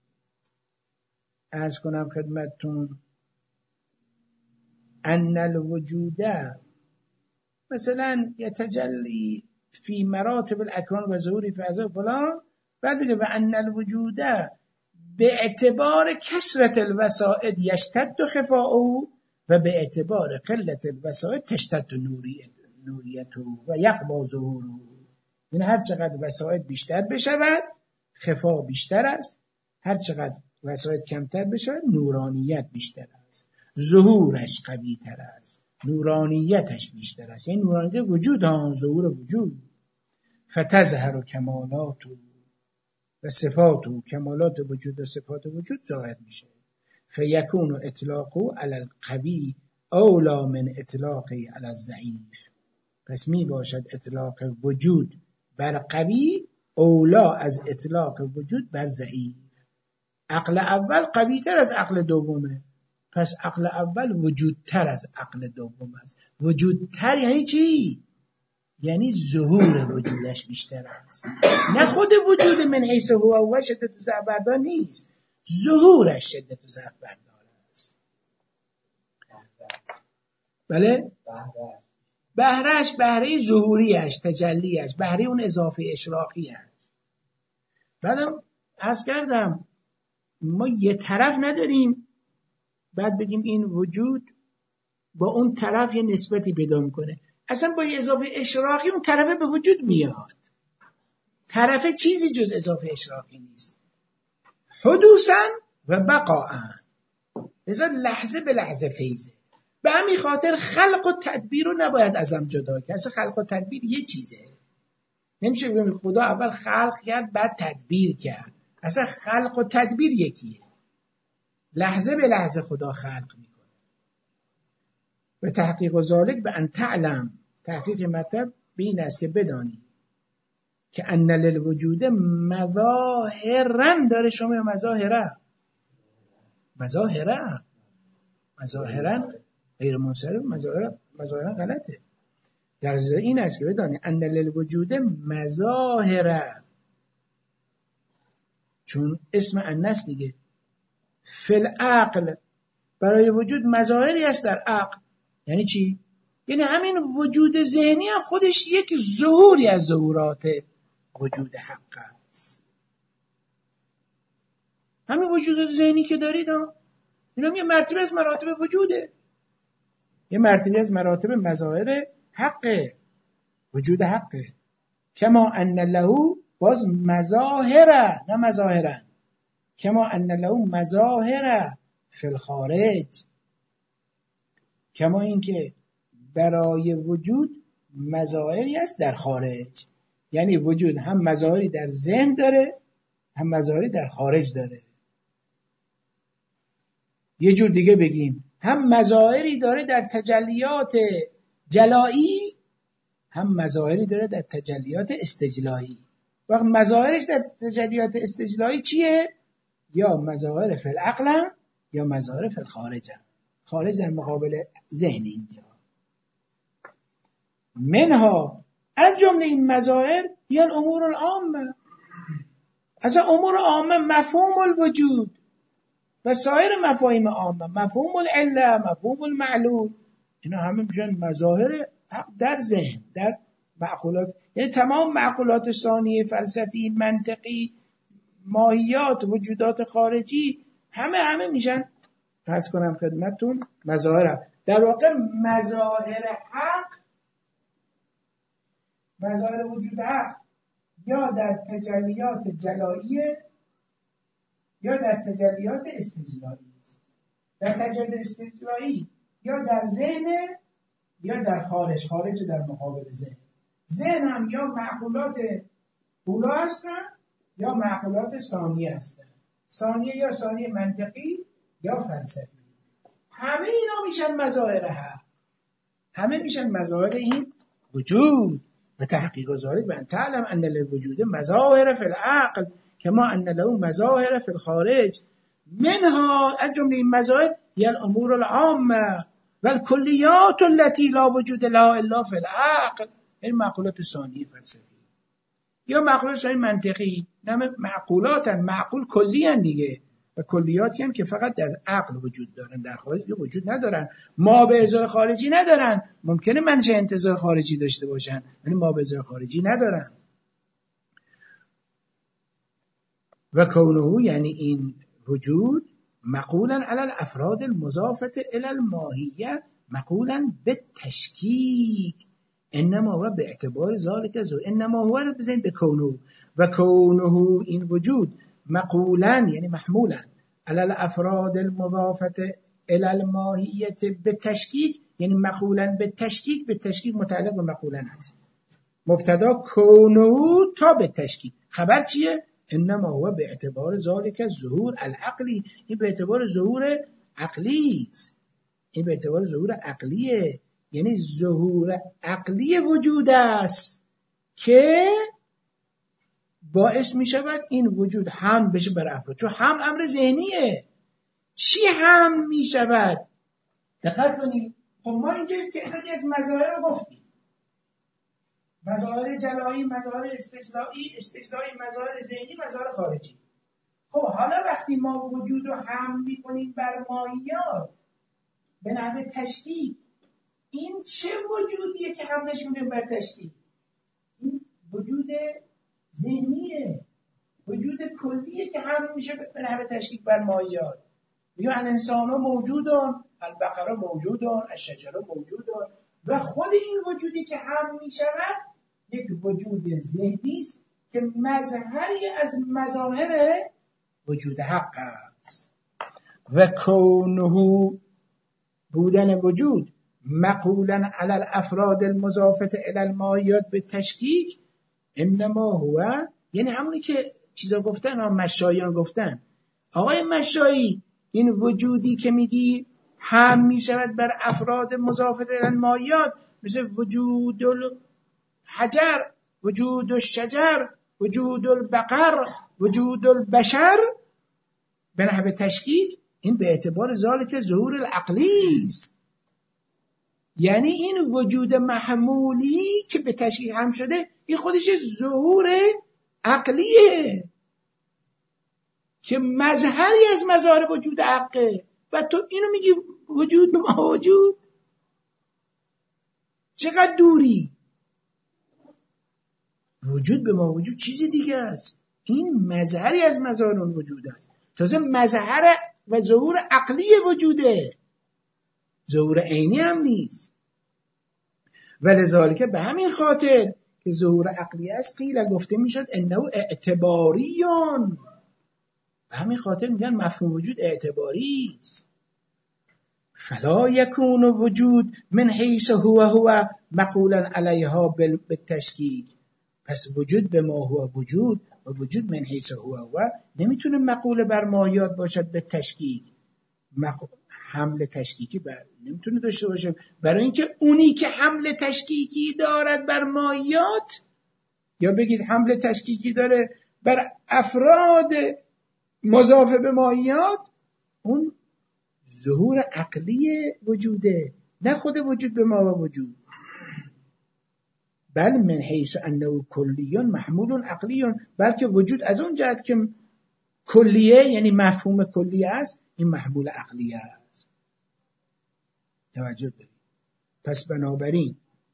عرض کنم خدمتتون، ان الوجود مثلا یتجلی فی مراتب الاکوان و ظهوری فی اعضاء فلان، بعد بگه و ان الوجود به اعتبار کثرت الوسائد یشتد خفاؤه و به اعتبار قلت الوسائد تشتد نوریته و یقوی ظهوره. یعنی هر چقدر وسائد بیشتر بشود خفا بیشتر است، هر چقدر وسائد کمتر بشود نورانیت بیشتر است، ظهورش قوی تر است، نورانیتش بیشتر است. یعنی نورانیت وجود ها، ظهور وجود. فتظهر کمالات و صفات و کمالات وجود و صفات وجود ظاهر میشه. فیکون اطلاقه علی القوی اولا من اطلاقه علی الضعیف. پس می باشد اطلاق وجود بر قوی اولا از اطلاق وجود بر ضعیف. عقل اول قوی تر از عقل دومه، پس عقل اول وجودتر از عقل دوم است. وجودتر یعنی چی؟ یعنی ظهور وجودش بیشتر است، نه خود وجود من حیث هو و شدت و ضعف بردار نیست، ظهورش شدت و ضعف بردار است. بله؟ بهرهش بهره ظهوریش، تجلیش، بهره اون اضافه اشراقی است. بعدم عرض کردم ما یه طرف نداریم بعد بگیم این وجود با اون طرف یه نسبتی پیدا میکنه. اصلا با یه اضافه اشراقی اون طرفه به وجود میاد. طرفه چیزی جز اضافه اشراقی نیست، حدوثاً و بقاءً. لذا لحظه به لحظه فیضه. به همین خاطر خلق و تدبیر رو نباید از هم جدا کرد. اصلا خلق و تدبیر یه چیزه. نمیشه بگیم خدا اول خلق کرد بعد تدبیر کرد. اصلا خلق و تدبیر یکیه. لحظه به لحظه خدا خلق میکنه. و تحقیق و ذالک به ان تعلم، تحقیق مطلب به این است که بدانی که ان للوجود مظاهرن داره. شما مظاهره غیر منصرف، مظاهرن غلطه. در ضمن این است که بدانی ان للوجود مظاهره، چون اسم انس دیگه. فل عقل، برای وجود مظاهری است در عقل. یعنی چی؟ یعنی همین وجود ذهنی هم خودش یک ظهوری از ظهورات وجود حق است. همین وجود ذهنی که دارید اینا یه مرتبه از مراتب وجوده، یه مرتبه از مراتب مظاهر حقه، وجود حقه. کما ان له، باز مظاهره نه مظاهرن، کما ان له مظاهره فی الخارج، کما این که برای وجود مظاهری است در خارج. یعنی وجود هم مظاهری در ذهن داره هم مظاهری در خارج داره. یه جور دیگه بگیم هم مظاهری داره در تجلیات جلایی هم مظاهری داره در تجلیات استجلایی. وقت مظاهرش در تجلیات استجلایی چیه؟ یا مظاهر فی العقل یا مظاهر فی الخارج. خارج در مقابل ذهن اینجا. منها، از جمله این مظاهر یا الامور العامه، از امور عامه مفهوم الوجود و سایر مفاهیم عامه، مفهوم العله، مفهوم المعلول، اینا همه میشن مظاهر در ذهن، در معقولات. یعنی تمام معقولات ثانیه، فلسفی، منطقی، ماهیات، وجودات خارجی، همه میشن، عرض کنم خدمتتون، مظاهر. در واقع مظاهر حق، مظاهر وجود حق یا در تجلیات جلائیه یا در تجلیات استجلایی. در تجلیات استجلایی یا در ذهن یا در خارج در مقابل ذهن. ذهن هم یا معقولات اولا هستن یا معقولات ثانیه هستن. ثانیه یا ثانیه منطقی یا فلسفی. همه اینا میشن مظاهر حق، همه میشن مظاهر این وجود. و تحقیق ذالک بان تعلم ان للوجود مظاهر فی العقل کما ان له مظاهر فی الخارج. منها، از جمله این مظاهر، یا الامور العامه و الکلیات التي لا وجود لها الا فی العقل. این معقولات ثانیه فلسفی یا معقولات ثانیه منطقی. نه معقولاتن، معقول کلی ان دیگه، و کلیاتی هم که فقط در عقل وجود دارن، در خارج وجود ندارن. ما به ازای خارجی ندارن. ممکنه منشأ انتزاع خارجی داشته باشن ولی ما به ازای خارجی ندارن. و کونه یعنی این وجود مقولا علی الافراد المضافه الی الماهیه مقولا بالتشکیک انما هو به اعتبار ذالک انما هو رو بزنید به کونه و کونه این وجود مقولا یعنی محمولا علی الافراد المضافه الی الماهیه بالتشکیک یعنی مقولا بالتشکیک. بالتشکیک متعلق به مقولا هست. مبتدا کونه تا بالتشکیک. خبر چیه؟ انما هو به اعتبار ذالک ظهور العقلی. این به اعتبار ظهور عقلی است. این به اعتبار ظهور عقلیه، یعنی ظهور عقلی وجود است که باعث می شود این وجود هم بشه بر افراد. چون هم امر ذهنیه. چی هم می شود؟ دقت کنید. خب ما اینجا خیلی از مظاهر رو گفتیم. مظاهر جلایی، مظاهر استجلایی، مظاهر ذهنی، مظاهر خارجی. خب حالا وقتی ما وجود رو هم می کنیم بر ماهیات به نحو تشکیک، این چه وجودیه که حملش میکنیم بر تشکیک؟ این وجود ذهنیه، وجود کلیه که هم میشه به نحو تشکیک بر ماهیات. میگه الانسان موجودون، البقره موجودون، الشجره موجودون و خود این وجودی که هم میشود یک وجود ذهنی است که مظهری از مظاهر وجود حق است. و کونه بودن وجود مقولا علی الافراد المضافه الی الماهیات به تشکیک انما هو یعنی همونی که چیزا گفتن مشایان گفتن. آقای مشایی این وجودی که میگی هم میشود بر افراد مضافه الی الماهیات مثل وجود الحجر، وجود الشجر، وجود البقر، وجود البشر به نحو تشکیک، این به اعتبار ذالک ظهور العقلی است. یعنی این وجود محمولی که به تشکیک هم شده این خودش ظهور عقلیه که مظهری از مظاهر وجود حقه و تو اینو میگی وجود به ما وجود. چقدر دوری. وجود به ما وجود چیز دیگه است. این مظهری از مظاهر اون وجود است. تازه مظهر و ظهور عقلی وجوده، ظهور عینی هم نیست. ولذالک به همین خاطر که ظهور عقلی است قیل گفته میشد انه اعتباریون. به همین خاطر میگن مفهوم وجود اعتباری است. فلا یکون وجود من حیث هو مقولا علیها بالتشکیک. پس وجود به ما هو وجود و وجود من حیث هو نمیتونه مقوله بر ماهیات باشد به تشکیک. حمل تشکیکی نمیتونه داشته باشه، برای اینکه اونی که حمل تشکیکی دارد بر ماهیات یا بگید حمل تشکیکی داره بر افراد مضاف به ماهیات اون ظهور عقلی وجوده، نه خود وجود به ما و وجود. بل من حیث انه کلیون محمول عقلیون، بلکه وجود از اون جهت که کلیه یعنی مفهوم کلیه است این محمول عقلیه است. توجه دارید. پس بنابراین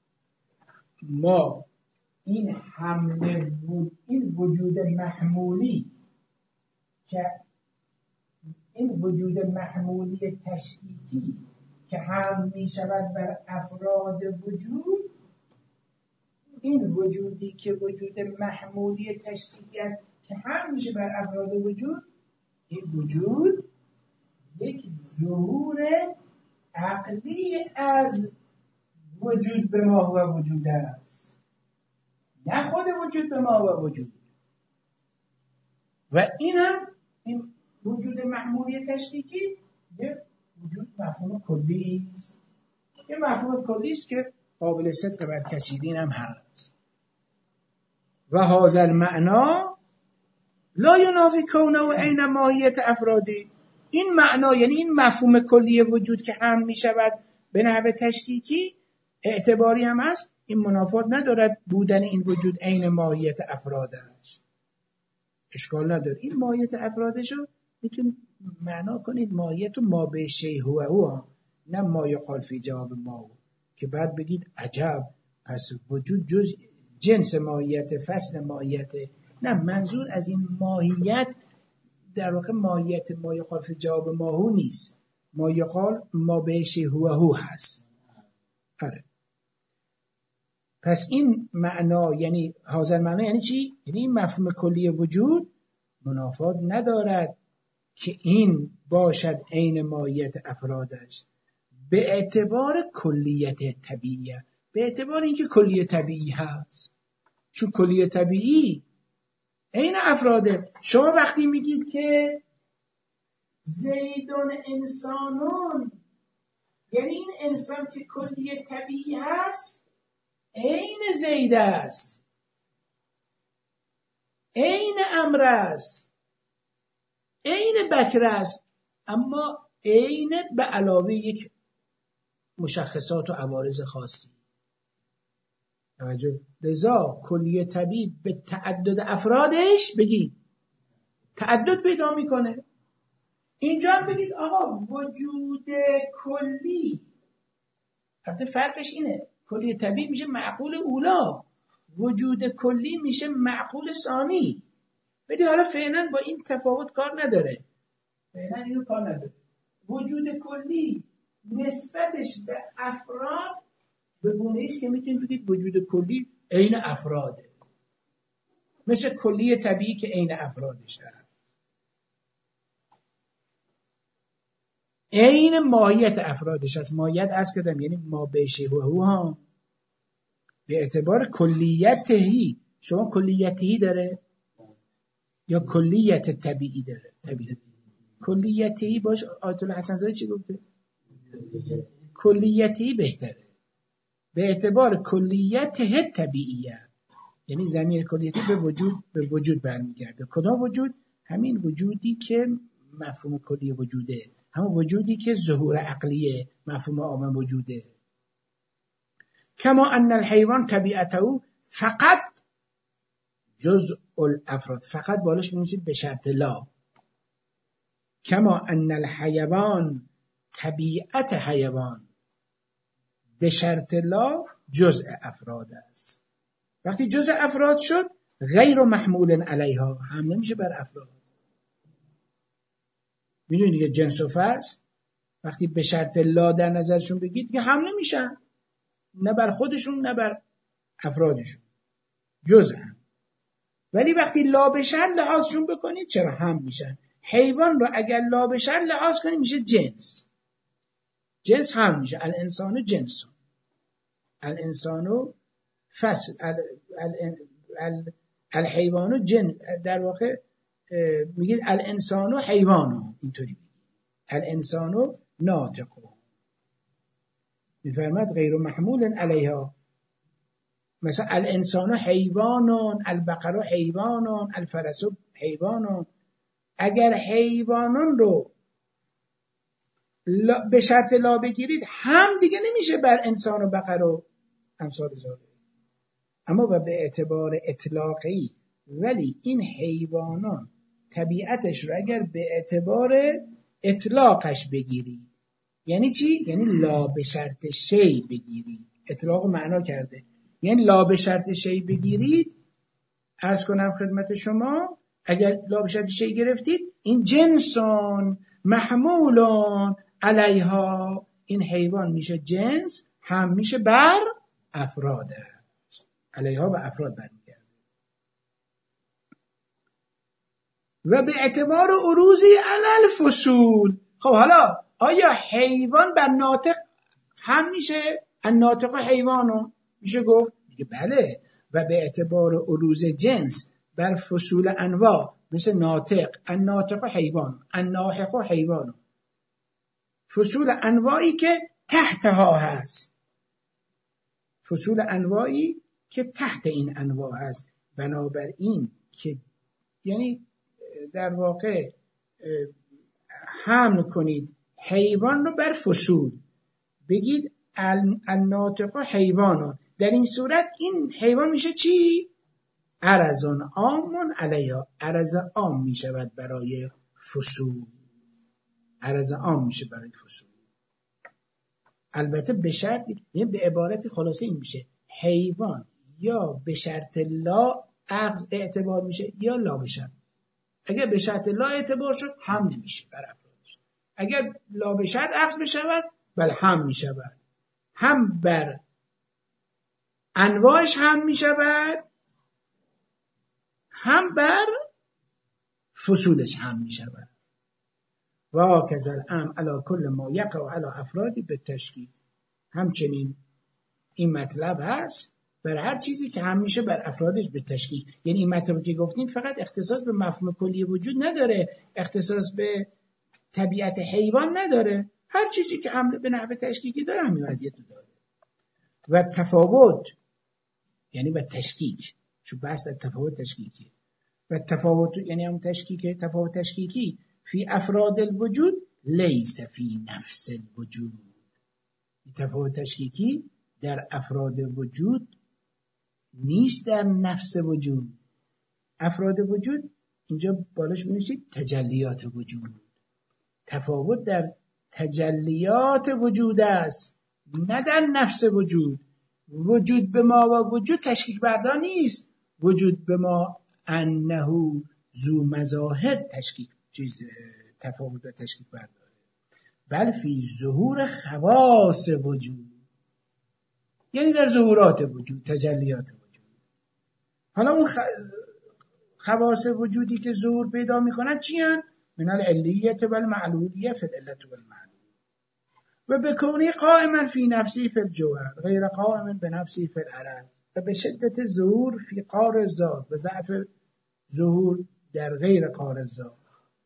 ما این این وجود محمولی که این وجود محمولی تشکیکی که هم می شود بر افراد وجود، این وجودی که وجود محمولی تشکیکی است که هم میشه بر افراد وجود، این وجود یک ظهور عقلی از وجود به ما و وجود است، نه خود وجود به ما و وجود. و این هم این وجود محمولی تشکیکی یه وجود مفهوم کلی است، یه مفهوم کلی است که قابل صدق بر کشیدین هم هست. و هذا المعنا لا ینافی کونه و عین ماهیت افرادی. این معنا یعنی این مفهوم کلی وجود که هم می شود به نحو تشکیکی اعتباری هم هست، این منافات ندارد بودن این وجود عین ماهیت افرادش. اشکال نداره. این ماهیت افرادش رو میتونید معنا کنید ماهیت و ما به شیء هو هو، نه ما یقال فی جواب ما، که بعد بگید عجب پس وجود جز جنس ماهیت، فصل ماهیت. نه، منظور از این ماهیت در واقع ماهیت ما یقال فی جواب ما هو نیست، ما یقال ما به شیء هو هو هست. آره. پس این معنا یعنی حاضر معنا یعنی چی؟ یعنی این مفهوم کلی وجود منافات ندارد که این باشد عین ماهیت افرادش به اعتبار کلیت طبیعیه، به اعتبار اینکه کلی طبیعی هست. چون کلی طبیعی عین افراده. شما وقتی میگید که زیدون انسانون، یعنی این انسان که کلی طبیعی هست عین زید است، عین امر است، عین بکر است، اما عین به علاوه یک مشخصات و عوارض خاصی. توجه. لذا کلیه طبیعی به تعدد افرادش بگید تعدد پیدا میکنه. اینجا هم بگید آقا وجود کلی، البته فرقش اینه، کلیه طبیعی میشه معقول اولا، وجود کلی میشه معقول ثانی. ولی حالا فعلا با این تفاوت کار نداره، فعلا اینو کار نداره. وجود کلی نسبتش به افراد به گونه‌ایست که میتونید بگید وجود کلی عین افراده، مثل کلی طبیعی که عین افرادش هست، عین ماهیت افرادش هست. ماهیت از کدام یعنی ما به شیء هو ها، به اعتبار کلیتهی. شما کلیتهی داره یا کلیت طبیعی داره؟ طبیعی. کلیتهی باش. آیت الله حسن زاده چی گفته؟ کلیتهی بهتره، به اعتبار کلیته طبیعیه، یعنی ضمیر کلیتی به وجود برمیگرده. کدام وجود؟ همین وجودی که مفهوم کلی وجوده، همون وجودی که ظهور عقلیه، مفهوم عام وجوده. کما ان الحیوان طبیعته فقط جزء الافراد، فقط بالاش بنویسید به شرط لا. کما ان الحیوان طبیعت حیوان به شرط لا جزء افراد است. وقتی جزء افراد شد غیر محمول علیها، حمله میشه بر افراد. میدونید دیگه جنس و فصل وقتی به شرط لا در نظرشون بگید که حمله میشن، نه بر خودشون نه بر افرادشون، جزء هم. ولی وقتی لا به شرط لحاظشون بکنید چرا هم میشن. حیوان رو اگر لا به شرط لحاظ کنید میشه جنس، جنس هم میشه. الانسان جنس، الانسان فصل، الحیوان جن، در واقع میگید الانسان حیوان، اینطوری میگید الانسان ناطق، میفرماد غیر محمول علیها. مثلا الانسان حیوان، البقره حیوان، الفرس حیوان. اگر حیوانان رو به شرط لا بگیرید هم دیگه نمیشه بر انسان و بقره و امثال ذالک، اما و به اعتبار اطلاقی. ولی این حیوانان طبیعتش رو اگر به اعتبار اطلاقش بگیرید، یعنی چی؟ یعنی لا به شرط شی بگیرید. اطلاق معنا کرده، یعنی لا به شرط شی بگیرید. عرض کنم خدمت شما اگر لا به شرط شی گرفتید، این جنسان محمولان علیها، این حیوان میشه جنس، هم میشه بر افراده، علیها و افراد برمیگرده. و به اعتبار عروضی علی الفصول. خب حالا آیا حیوان بر ناطق هم میشه؟ الناطق حیوانو میشه گفت؟ میگه بله. و به اعتبار عروض جنس بر فصول انواع، مثل ناطق، الناطق حیوان، الناحق حیوان، فصول انواعی که تحتها هست، فصول انواعی که تحت این انواع هست. بنابراین که یعنی در واقع حمل کنید حیوان رو بر فصول، بگید الناطق حیوانون. در این صورت این حیوان میشه چی؟ عرض عام علیها، عرض عام میشود برای فصول. عرض عام میشه برای فصول. البته به شرطی، یعنی به عبارت خلاصه این میشه حیوان یا به شرط لا اخذ اعتبار میشه یا لا به شرط. اگر به شرط لا اعتبار شد هم نمیشه بر افرادش. اگر لا به شرط اخذ بشود بله هم میشود، هم بر انواعش هم میشود، هم بر فصولش هم میشود. و کذل ام علی کل ما یقع علی افرادی به تشکیل. همچنین این مطلب هست بر هر چیزی که هم میشه بر افرادش به تشکیل. یعنی این مطلبی که گفتیم فقط اختصاص به مفهوم کلی وجود نداره، اختصاص به طبیعت حیوان نداره، هر چیزی که حمله به نحو تشکیکی داره همین وضعیت داره. و تفاوت یعنی و تشکیک، چون بحث تفاوت تشکیکی و تفاوت یعنی هم تشکیک، تفاوت تشکیکی فی افراد الوجود لیس فی نفس الوجود. تفاوت تشکیکی در افراد وجود نیست در نفس وجود. افراد وجود اینجا بالاش می‌نویسید تجلیات وجود. تفاوت در تجلیات وجود است نه در نفس وجود. وجود به ما و وجود تشکیک بردار نیست. وجود به ما انه ذو مظاهر تشکیک چیز تفاوت و تشکیک برداره، بل فی ظهور خواص وجود، یعنی در ظهورات وجود، تجلیات وجود. حالا اون خواص وجودی که ظهور پیدا میکنن چی هن؟ من العلیت و المعلولیه فی العلت و المعلول و بکونی قائما فی نفسی فی الجوهر غیر قائما بنفسی فی العرض و به شدت ظهور فی قار الذات و ضعف ظهور در غیر قار الذات.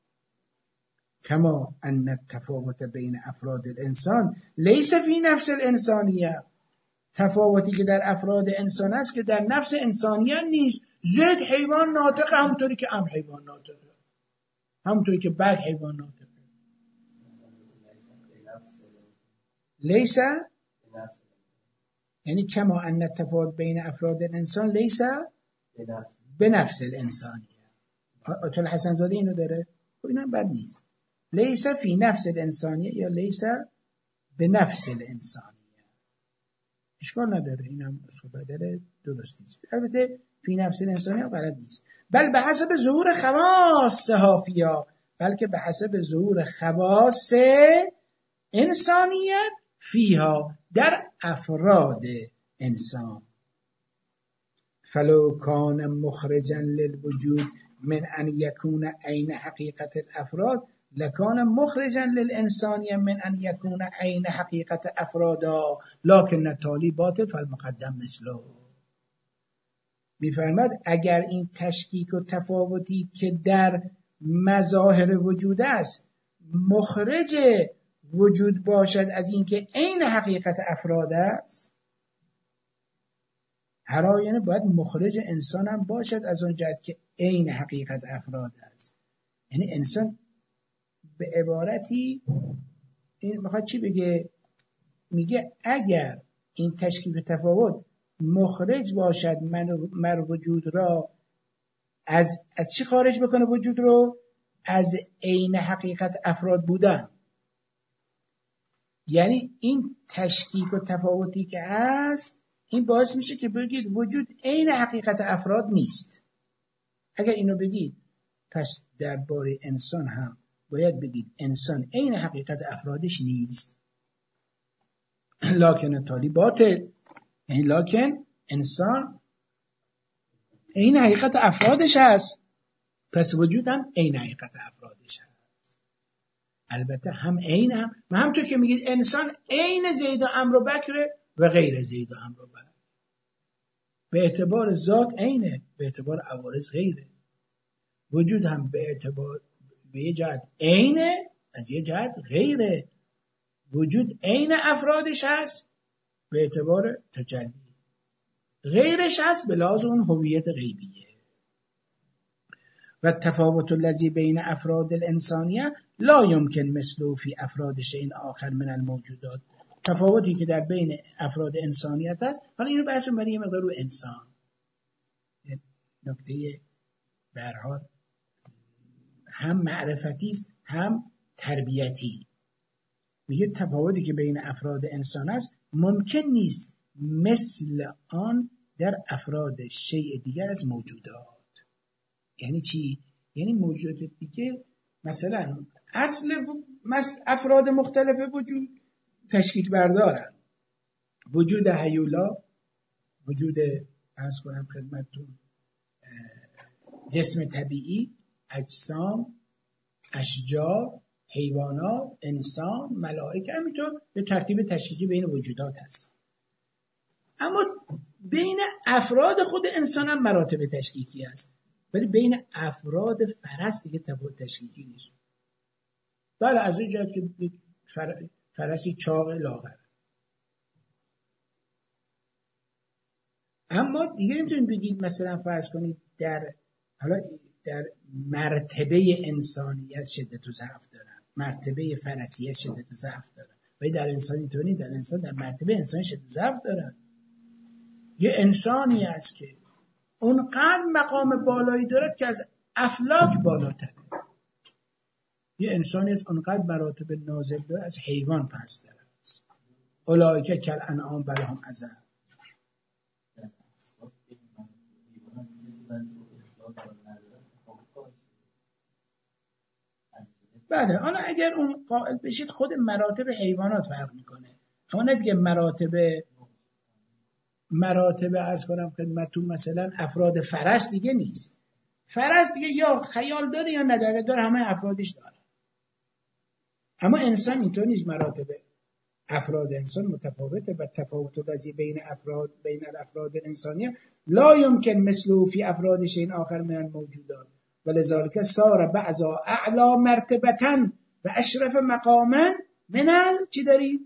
کما ان التفاوت بین افراد الانسان لیس فی نفس الانسانیه. تفاوتی که در افراد انسان است که در نفس انسانیت نیست. زید حیوان ناطق همونطوری که ام حیوان ناطقه، همونطوری که برگ حیوان ناطقه. لیس یعنی کما ان التفاوت بین افراد الانسان لیس به نفس الانسانیه. آیت الله حسن زاده اینو داره، خب اینم بد نیست. لیس فی نفس الانسانیه یا لیس به نفس الانسانیه اشکال نداره، اینم نسخه بدل درست نیست. البته فی نفس الانسانیه غلط نیست. بل به حسب ظهور خواص هافیا، بلکه به حسب ظهور خواص انسانیت فیها در افراد انسان. فلو کان مخرجا للوجود من ان یکون عین حقیقت الافراد لکان مخرجا للانسانیه من ان یکون عین حقیقت افرادا لکن التالی باطل فالمقدم مثله. میفرماد اگر این تشکیک و تفاوتی که در مظاهر وجود است مخرج وجود باشد از اینکه عین حقیقت افراد است، هر آینه باید مخرج انسان هم باشد از اون جهت که عین حقیقت افراد است. یعنی انسان به عبارتی این میخواد چی بگه؟ میگه اگر این تشکیک و تفاوت مخرج باشد مر وجود را از چی خارج بکنه؟ وجود رو از عین حقیقت افراد بودن. یعنی این تشکیک و تفاوتی که هست این باعث میشه که بگید وجود عین حقیقت افراد نیست. اگر اینو بگید پس درباره انسان هم باید بگید انسان عین حقیقت افرادش نیست. لکن تالی باطل، یعنی لکن انسان عین حقیقت افرادش هست، پس وجود هم عین حقیقت افرادش هست. البته هم عین هم تو که میگید انسان عین زید و عمرو و بکر و غیر زید و عمرو و بکر، به اعتبار ذات عینه، به اعتبار عوارض غیره. وجود هم به اعتبار به یه جهت عینه، از یه جهت غیره. وجود عین افرادش هست به اعتبار تجلی، غیرش هست به لحاظ اون هویت غیبیه. و تفاوت الذی بین افراد الانسانیه لا یمکن مثله فی افراد شیء آخر من الموجودات. تفاوتی که در بین افراد انسانیت هست، حالا اینو بحثم برای یه مقدار رو انسان، نکته به هر حال هم معرفتی است هم تربیتی. میگه تفاوتی که بین افراد انسان است ممکن نیست مثل آن در افراد شیء دیگر از موجودات. یعنی چی؟ یعنی موجودات دیگه مثلا اصل افراد مختلف وجود تشکیل بردارن، وجود هیولا، وجود عرض کنم خدمتتون جسم طبیعی، اجسام، اشجار، حیوانات، انسان، ملائکه، همینطور به ترتیب تشکیلی بین وجودات هست. اما بین افراد خود انسان هم مراتب تشکیکی هست، ولی بین افراد فرس دیگه تفاوت تشکیکی نیست. بله از این جهت که فرسی چاق لاغر، اما دیگه نمیتونید بگید مثلا فرض کنید در مرتبه انسانیت شدت و ضعف دارن، مرتبه فرسیت شدت و ضعف دارن، ولی در انسان اینطوری، در انسان در مرتبه انسان شدت و ضعف دارن. یه انسانی است که اونقدر مقام بالایی دارد که از افلاک بالاتره، یه انسانی است اونقدر مراتب نازل داره از حیوان پس داره. اولئک کالانعام بل هم اضل. بله حالا اگر اون قائل بشید خود مراتب حیوانات فرق میکنه، اما نه دیگه مراتب عرض کنم خدمتتون مثلا افراد فرس دیگه نیست. فرس دیگه یا خیال داره یا نداره، داره همه افرادش داره. اما انسان اینطور نیست، مراتب افراد انسان متفاوته و تفاوت الذی بین الافراد الانسانیه لا یمکن مثله فی افراد شیء آخر من الموجودات ولذلك صار بعضا اعلی مرتبة و اشرف مقاما من چی داری؟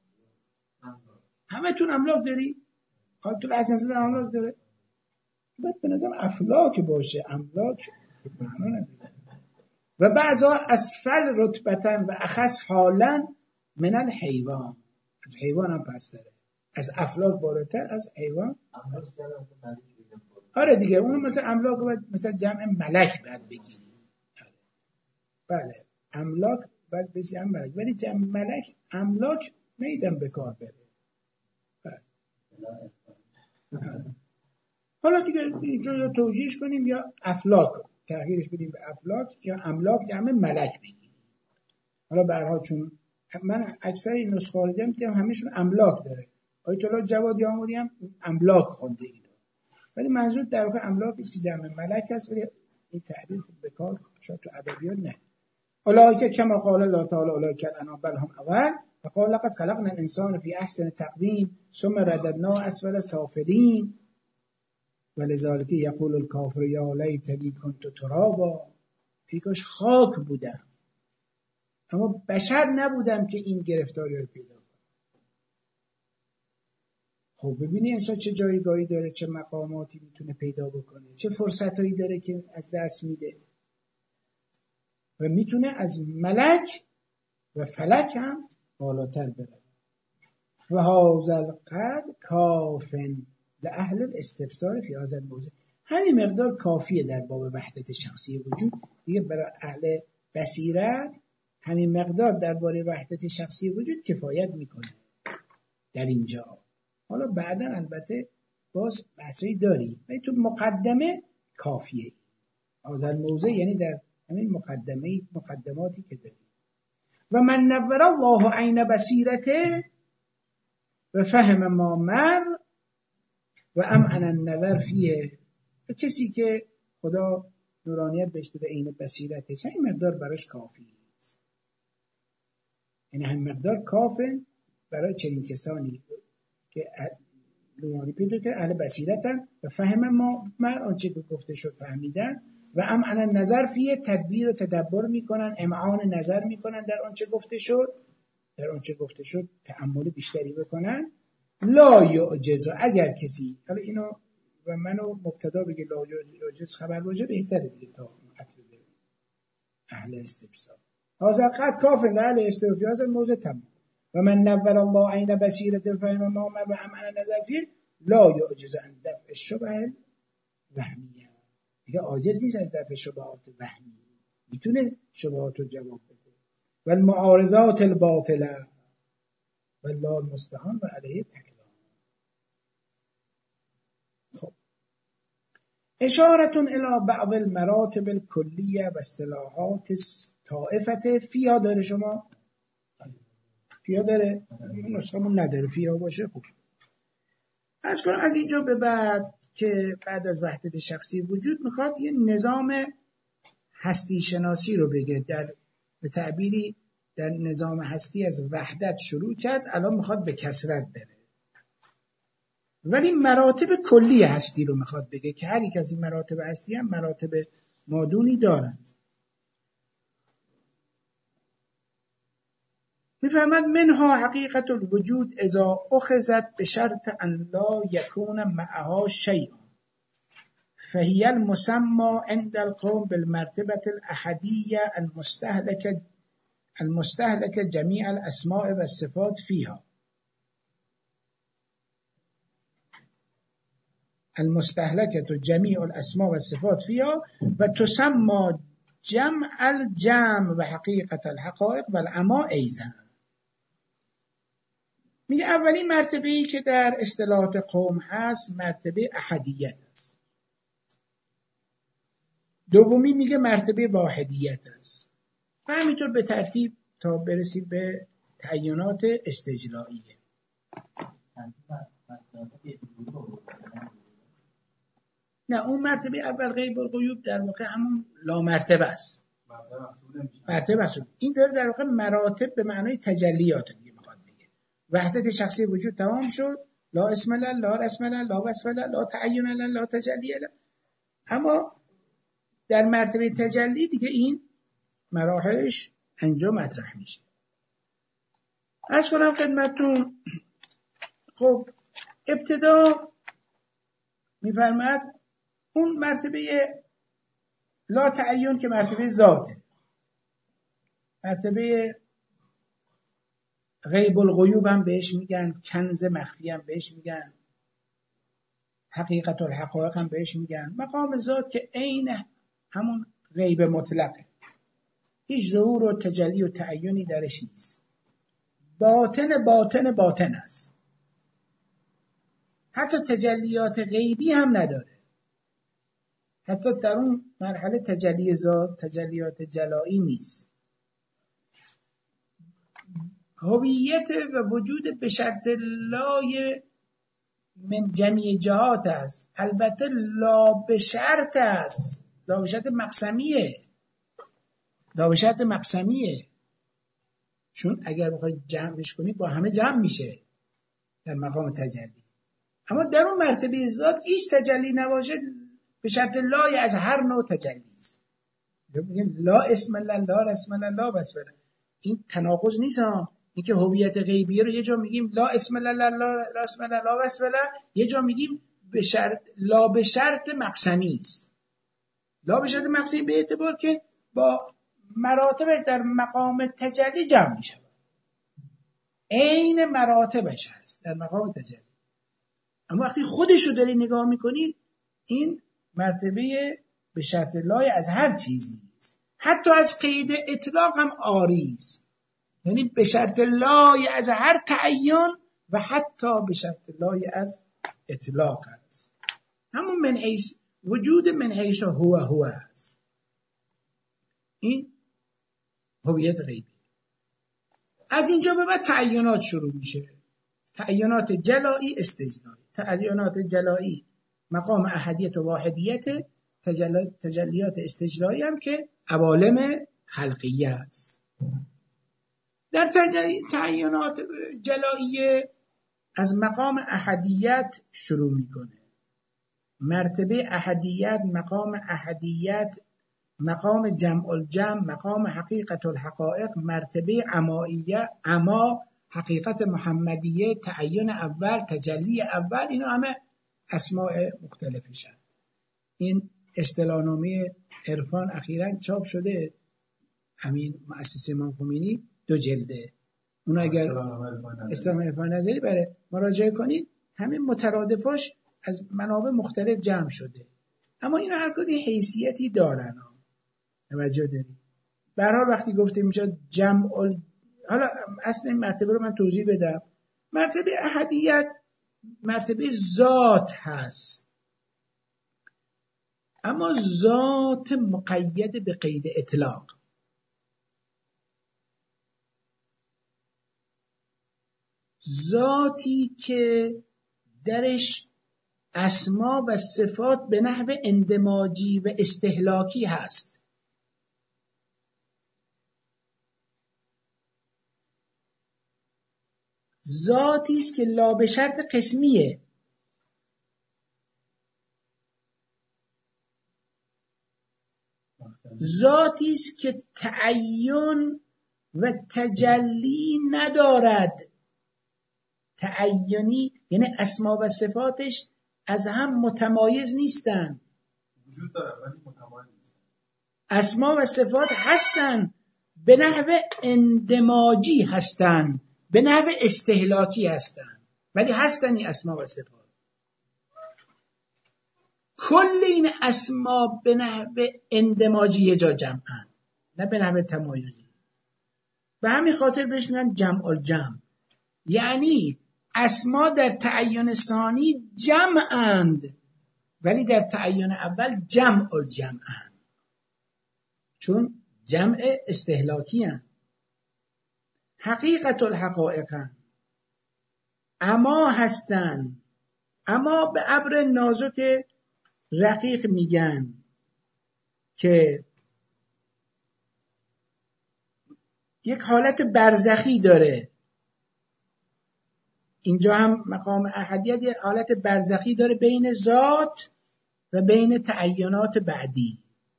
همه تون املاک داری؟ آیت الحسن املاک داره؟ باید به نظرم افلاک باشه، املاک معنا نداره. و بعضا اسفل رتبة و اخص حالا من الحیوان، از حیوان هم پس داره، از افلاک بالاتر از حیوان. آره دیگه اون مثلا املاک باید مثلا جمع ملک باید بگیری. بله املاک باید بشه جمع ملک، ولی جمع ملک املاک نیدم به کار بره. حالا دیگه اینجا یا توجیهش کنیم یا افلاک تغییرش بدیم به افلاک، یا املاک جمع ملک بگیریم. حالا به هر حال چون من اکثر این نسخه ها دیدم همشون املاک داره، آیت الله جواد یاموری هم املاک خونده اینو، ولی منظور در واقع املاک است که جمع ملک است، ولی این تعبیر خود به کار شاید تو ادبیات نه. اولئک کما قال الله تعالی اولئک الانعام بل هم اضل و قال لقد خلقنا الانسان فی احسن تقویم ثم رددناه اسفل سافلین ولذلك یقول الکافر یا لیتنی کنت ترابا، ای کاش خاک بودم اما بشر نبودم که این گرفتاری رو پیدا کنم. خب ببینی انسان چه جایگاهی داره، چه مقاماتی میتونه پیدا بکنه، چه فرصتایی داره که از دست میده و میتونه از ملک و فلک هم بالاتر بره. و هذا القدر کاف لأهل الاستبصار فی هذا الموضوع، همین مقدار کافیه در باب وحدت شخصی وجود دیگه. برای اهل بصیرت همین مقدار درباره وحدت شخصی وجود کفایت میکنه در اینجا. حالا بعدا البته باز بحثایی داریم ولی تو مقدمه کافیه. هذا الموضوع یعنی در همین مقدماتی که داریم. و من نور الله عین بصیرته و فهم ما مر و امعن النظر فیه، و کسی که خدا نورانیت بهش داده عین بصیرتش همین مقدار براش کافی است. یعنی همین مقدار کافه برای چنین کسانی که نورانی پیدا که اهل بصیرتن و فهم ما مر آنچه که گفته شد فهمیدن و امعن النظر فیه تدبیر و تدبر میکنن، امعان نظر میکنن در آنچه گفته شد، در آنچه گفته شد تأمل بیشتری بکنن. لا یعجز، اگر کسی حالا اینو و منو مبتدا بگه لا یعجز خبر باشه بهتره دیگه تا عطف به اهل استبصار. هذا قد کاف اهل استبصار موضوع تمام. و من نور الله عین بصیرة فهم ما مر و امعن نظر فیه لا یعجز عن دفع الشبه وهمیه، دیگه عاجز نیست از دفع شبهات وهمی، میتونه شبهات رو جواب بده. و المعارضات الباطله والله المستعان و علیه تکلان. خب اشارتون الی بعض المراتب الکلیه و اصطلاحات طائفه فیها داره. شما فیها داره؟ نسخمون نداره. فیها باشه خوب. از کنم از اینجا به بعد که بعد از وحدت شخصی وجود میخواد یه نظام هستی شناسی رو بگه. در به تعبیری در نظام هستی از وحدت شروع کرد، الان میخواد به کثرت بره، ولی مراتب کلی هستی رو میخواد بگه که هر یک از این مراتب هستی هم مراتب مادونی دارند. میفهمد منها حقیقت الوجود اذا اخذت بشرط ان لا یکون معها شیء فهی المسمى عند القوم بالمرتبة الأحدية المستهلك جميع الأسماء والصفات فيها. المستهلكة جميع الأسماء والصفات فيها وتسمى جمع الجمع وحقيقة الحقائق والعما أيضا. میگه اولین مرتبه‌ای که در اصطلاحات قوم هست مرتبه احدیت است. دومی میگه مرتبه واحدیت است. و همینطور به ترتیب تا برسیم به تعیینات استجلائیه. نه اون مرتبه اول غیب الغیوب در واقع همون لا مرتبه است. مرتبه است. این داره در واقع مراتب به معنای تجلیات دیگه میخواد بگه. وحدت شخصی وجود تمام شد، لا اسم له، لا رسم له، لا وصف له، لا تعین له، لا تجلی له. اما در مرتبه تجلی دیگه این مراحلش انجام مطرح میشه. عرض کنم خدمتتون، خب ابتدا میفرماد اون مرتبه لا تعین که مرتبه ذاته، مرتبه غیب الغیوب هم بهش میگن، کنز مخفی هم بهش میگن، حقیقت الحقایق هم بهش میگن. مقام ذات که عین همون غیب مطلقه، هیچ ظهور و تجلی و تعینی درش نیست. باطن است، حتی تجلیات غیبی هم نداره. حتی در اون مرحله تجلی ذات تجلیات جلایی نیست. هویت و وجود به شرط لای من جمیع جهات است. البته لا به شرط است، لا به شرط مقسمیه، چون اگر بخواید جمعش کنید با همه جمع میشه در مقام تجلی. اما در اون مرتبه ذات هیچ تجلی نباشه، به شرط لای از هر نوع تجلی است. میگن لا اسم الله، لا رسم الله، لا وصف الله. این تناقض نیست ها. اینکه هویت غیبیه رو یه جا میگیم لا اسم الله، لا رسم الله، لا وصف الله، یه جا میگیم به شرط لا به شرط مقسمی است. لا به شرط مقسمی به اعتبار که با مراتبش در مقام تجلی جمع میشه، عین مراتبش هست در مقام تجلی. اما وقتی خودش رو داری نگاه میکنید، این مرتبه به شرط لای از هر چیزی است، حتی از قید اطلاق هم عاری است. یعنی به شرط لای از هر تعین و حتی به شرط لای از اطلاق است. همون من حیث وجود من حیث هو است. این هویت غیبی. از اینجا به بعد تعینات شروع میشه. تعینات جلایی استجلایی. تعینات جلایی مقام احدیت و واحدیت، تجلیات استجلایی هم که عوالم خلقیه است. در تعینات جلایی از مقام احدیت شروع میکنه. مرتبه احدیت، مقام احدیت، مقام جمع الجمع، مقام حقیقت الحقائق، مرتبه عمائیه، عما، حقیقت محمدیه، تعین اول، تجلی اول، اینا همه اسماء مختلفشن. این اصطلاحنامه عرفان اخیراً چاپ شده، همین مؤسسه امام خمینی، 2 جلده. اونا اگر اصطلاحنامه عرفان نظری برای مراجعه کنید، همین مترادفاش از منابع مختلف جمع شده. اما اینا هر کدوم حیثیتی دارن. توجه دارید؟ به هر حال وقتی گفته میشه حالا اصل این مرتبه رو من توضیح بدم. مرتبه احدیت مرتبه ذات هست، اما ذات مقید به قید اطلاق. ذاتی که درش اسما و صفات به نحو اندماجی و استهلاکی هست. ذاتی است که لا به شرط قسمیه. ذاتی است که تعین و تجلی ندارد. تعینی یعنی اسما و صفاتش از هم متمایز نیستن. وجود دارن ولی متمایز نیستن. اسما و صفات هستن، به نحو اندماجی هستن، به نحو استهلاکی هستن، ولی هستن این اسما و صفات. کل این اسما به نحو اندماجی یه جا جمعن، نه به نحو تمایزی. به همین خاطر بهش میگن جمع الجمع، یعنی اسما در تعین ثانی جمعند ولی در تعین اول جمع الجمعند، چون جمع استهلاکی هستند. حقیقت الحقائق اما هستند، اما به ابر نازک رقیق میگن که یک حالت برزخی داره. اینجا هم مقام احدیت یک حالت برزخی داره بین ذات و بین تعینات بعدی.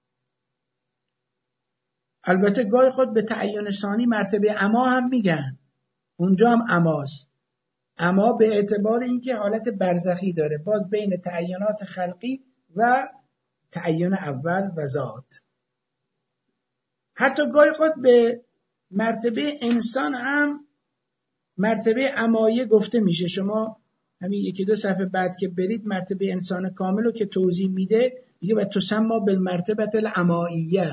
البته گاهی خود به تعین ثانی مرتبه اما هم میگن، اونجا هم اماست، اما به اعتبار اینکه حالت برزخی داره باز بین تعینات خلقی و تعین اول و ذات. حتی گاهی خود به مرتبه انسان هم مرتبه امایه گفته میشه. شما همین یکی دو صفحه بعد که برید مرتبه انسان کامل رو که توضیح میده میگه و تسمى بالمرتبه الاماییه.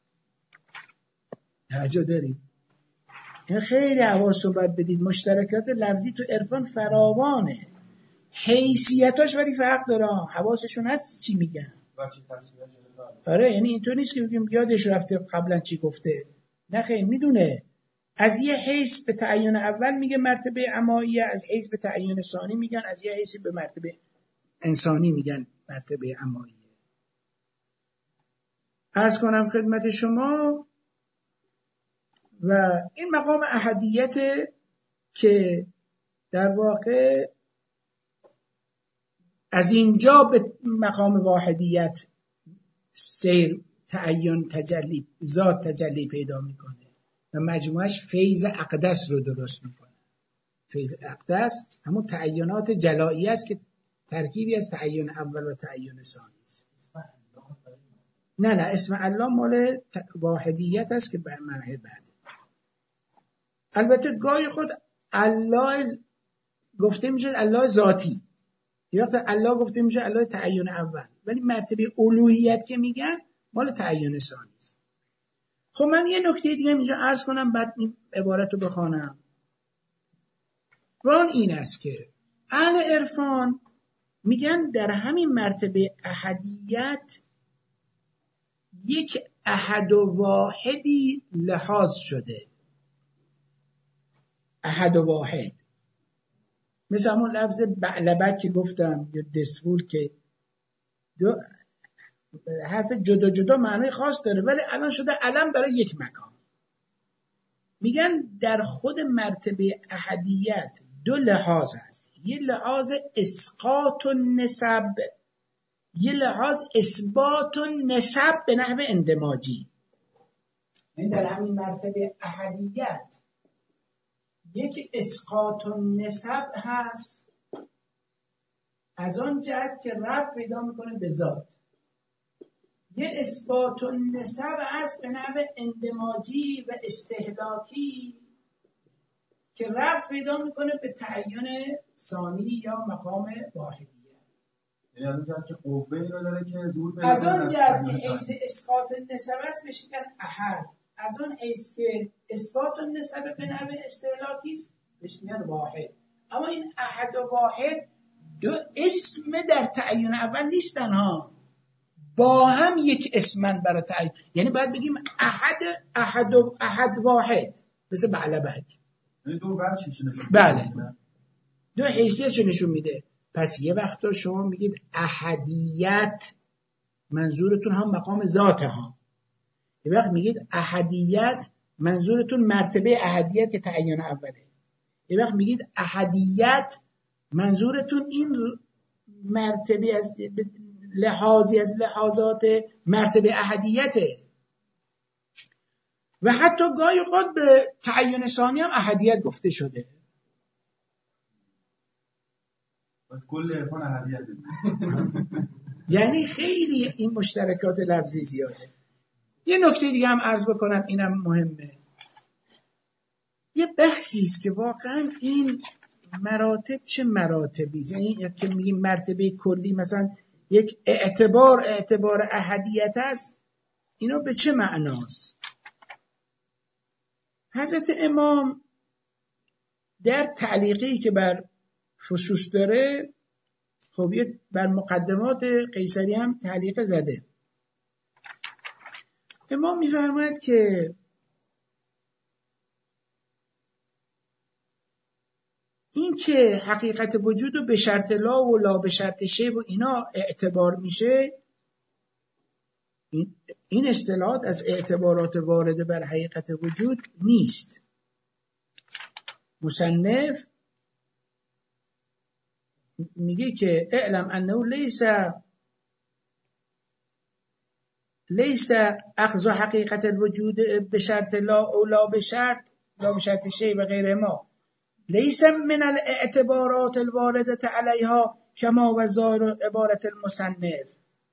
توجه دارید؟ این خیلی حواس رو باید بدید. مشترکات لفظی تو عرفان فراوانه، حیثیتاش ولی فرق داره. حواسشون هست چی میگن. آره، یعنی اینطور نیست که بگیم یادش رفته قبلا چی گفته، نه خیلی میدونه. از یه حیث به تعین اول میگه مرتبه اماییه، از حیث به تعین ثانی میگن، از یه حیث به مرتبه انسانی میگن مرتبه اماییه. عرض کنم خدمت شما و این مقام احدیت که در واقع از اینجا به مقام واحدیت سیر تعین تجلی ذات تجلی پیدا میکنه و مجموعش فیض اقدس رو درست میکنه. فیض اقدس همون تعینات جلایی است که ترکیبی از تعین اول و تعین ثانی است. نه اسم الله مال واحدیت است که به مرحله بعد. البته گاهی خود الله گفته میشه الله ذاتی، یا وقت الله گفته میشه الله تعین اول، ولی مرتبه الوهیت که میگن مال تعین ثانی است. خب من یه نکته دیگه اینجا عرض کنم بعد این عبارت رو بخوانم. و اون این است که اهل عرفان میگن در همین مرتبه احدیت یک احد و واحدی لحاظ شده. احد و واحد مثل همون لفظ بعلبک که گفتم یا دسفول که دو حرف جدا جدا معنی خاص داره ولی الان شده علم برای یک مکان. میگن در خود مرتبه احدیت دو لحاظ هست، یه لحاظ اسقاط و نسب، یه لحاظ اثبات و نسب به نحو اندماجی. این در همین مرتبه احدیت یک اسقاط و نسب هست از آن جهت که ربط پیدا میکنه به ذات، یه اثبات و نسب هست به نحو اندماجی و استهلاکی که ربط پیدا میکنه به تعین ثانی یا مقام واحدیه. یعنی از اون جهت که قوه رو داره که زور از آن جهت که حیث اسقاط نسب است بهش میگن احد، از اون حیث که اثبات نسبه به نوع استهلاکی است بهش میگن واحد. اما این احد و واحد دو اسم در تعین اول نیستن ها، با هم یک اسمن برای تعین. یعنی باید بگیم احد واحد مثل بعلبک. دو وجهش نشون بله، دو حیثیتش نشون میده. پس یه وقتا شما میگید احدیت، منظورتون هم مقام ذات ها. یه وقت میگید احدیت، منظورتون مرتبه احدیت که تعین اوله. یه وقت میگید احدیت، منظورتون این مرتبه از لحاظی از لحاظات مرتبه احدیته. و حتی گاهی اوقات به تعین ثانی هم احدیت گفته شده. بس کل عرفان احدیت یعنی خیلی این مشترکات لفظی زیاده. یه نکته دیگه هم عرض بکنم، اینم مهمه. یه بحثی است که واقعا این مراتب چه مراتبی است. یعنی که میگیم مرتبه کلی، مثلا یک اعتبار احدیت است، اینا به چه معناست؟ حضرت امام در تعلیقی که بر فصوص داره، خب بر مقدمات قیصری هم تعلیق زده. امام می‌فرماید که این که حقیقت وجود رو به شرط لا و لا به شرط شی و اینا اعتبار میشه، این اصطلاحات از اعتبارات وارده بر حقیقت وجود نیست. مصنف میگه که اعلم انه لیس اخذ حقیقت الوجود به شرط لا او لا به شرط شی و غیره ما لیس من الاعتبارات الوارده علیها کما و ظاهر عبارت المصنف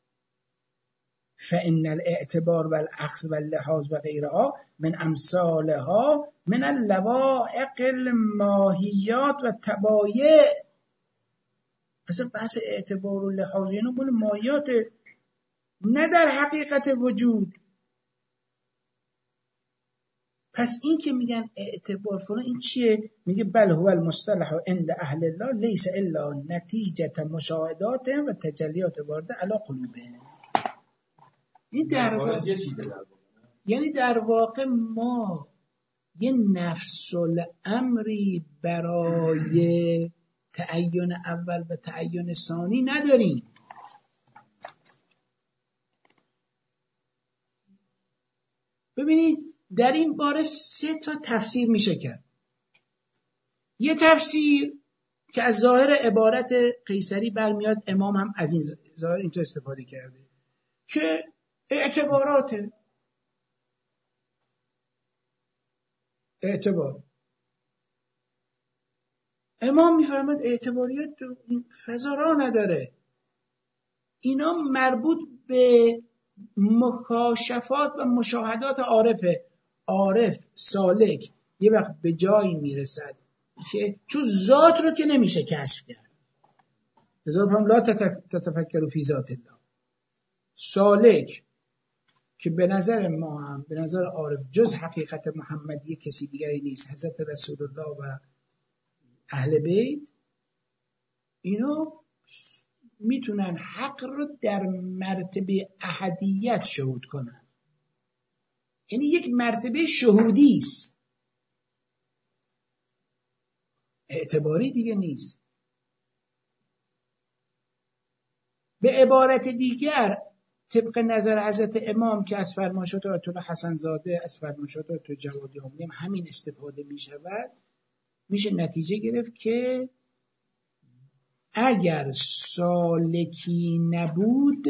فإن الاعتبار والأخذ واللحاظ و غیرها من امثالها من اللواحق الماهیات و تبایع. اصلا بحث اعتبار و لحاظ یعنی مال ماهیات، نه در حقیقت وجود. پس این که میگن اعتبار فلان، این چیه؟ میگه بل هو المصطلح عند اهل الله لیس الا نتیجه مشاهدات و تجلیات وارده علی قلوبهم. این در واقع یعنی در واقع ما یه نفس الامری برای تعین اول و تعین ثانی نداریم. ببینید در این باره 3 تفسیر میشه کرد. یه تفسیر که از ظاهر عبارت قیصری برمیاد، امام هم از این ظاهر اینطور استفاده کرده که اعتبار امام میفرماد اعتباریت فضا را نداره. اینا مربوط به مکاشفات و مشاهدات عارف سالک یه وقت به جایی میرسد که چون ذات رو که نمیشه کشف کرد، لذا هم لا تتفکروا فی ذات الله. سالک که به نظر ما هم به نظر عارف جز حقیقت محمدی کسی دیگری نیست، حضرت رسول الله و اهل بیت، اینا میتونن حق رو در مرتبه احدیت شهود کنن. یعنی یک مرتبه شهودی است، اعتباری دیگه نیست. به عبارت دیگر طبق نظر حضرت امام که از فرمایشات آیت الله حسن زاده، از فرمایشات آیت الله جوادی هم همین استفاده می شود، میشه نتیجه گرفت که اگر سالکی نبود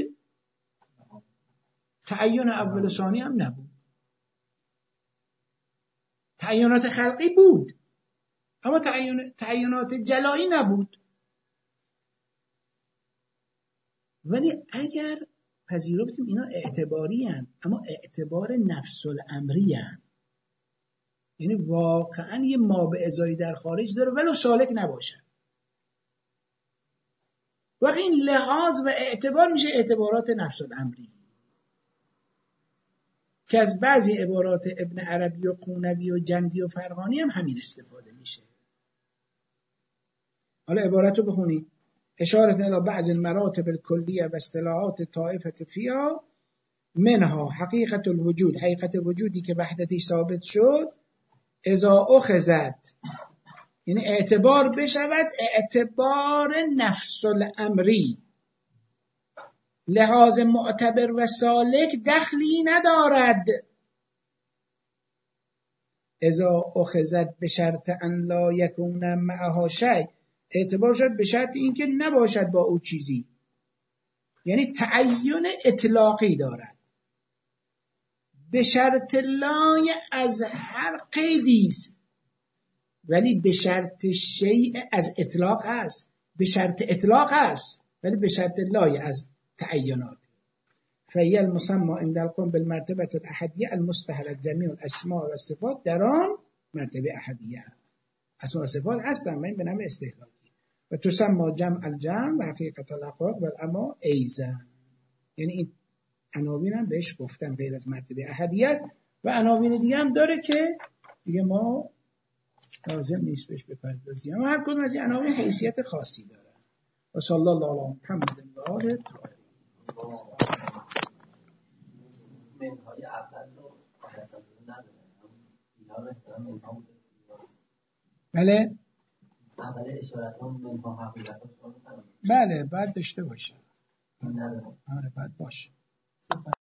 تعین اول ثانی هم نبود. تعینات خلقی بود اما تعینات جلایی نبود. ولی اگر پذیرفتیم اینا اعتباری هن، اما اعتبار نفس الامری هن، یعنی واقعا یه ما به ازایی در خارج داره ولو سالک نباشه، وقتی این لحاظ و اعتبار میشه اعتبارات نفس الامری. که از بعضی عبارات ابن عربی و قونوی و جندی و فرغانی هم همین استفاده میشه. حالا عبارت رو بخونید. اشارت الی بعض المراتب الکلیه و اصطلاحات طائفه فیها منها حقیقت الوجود، حقیقت وجودی که وحدتش ثابت شد، اذا اخذت یعنی اعتبار بشود، اعتبار نفس الامری، لحاظ معتبر و سالک دخلی ندارد. اذا اخذت به شرط ان لا یکون معها شیء، اعتبار شد به شرط اینکه نباشد با او چیزی، یعنی تعین اطلاقی دارد. به شرط لای از هر قیدی است، ولی به شرط شیء از اطلاق است، به شرط اطلاق است ولی به شرط لای از تعینات. فهی المسمى عند القوم بالمرتبه الاحدیه المستحله جمیع الاسماء و الصفات، در آن مرتبه احدیه اسماء و صفات هستند، من به نام استحلالی. و تسمى جمع الجمع و حقیقت الاقوال و الاما ایزا، یعنی این عناوین هم بهش گفتن غیر از مرتبه احدیت، و عناوین دیگه هم داره که دیگه ما لازم نیست بهش بپردازیم، اما هر کدوم از این عناوین حیثیت خاصی داره. و صلی الله علی محمد و آله الطاهرین. منهای اول رو اصلا نداره، اینا رو احترام منها بوده. بله اول اشارت هم منها حقیقت رو بله باید داشته باشه. این نداره. آره باید باشه.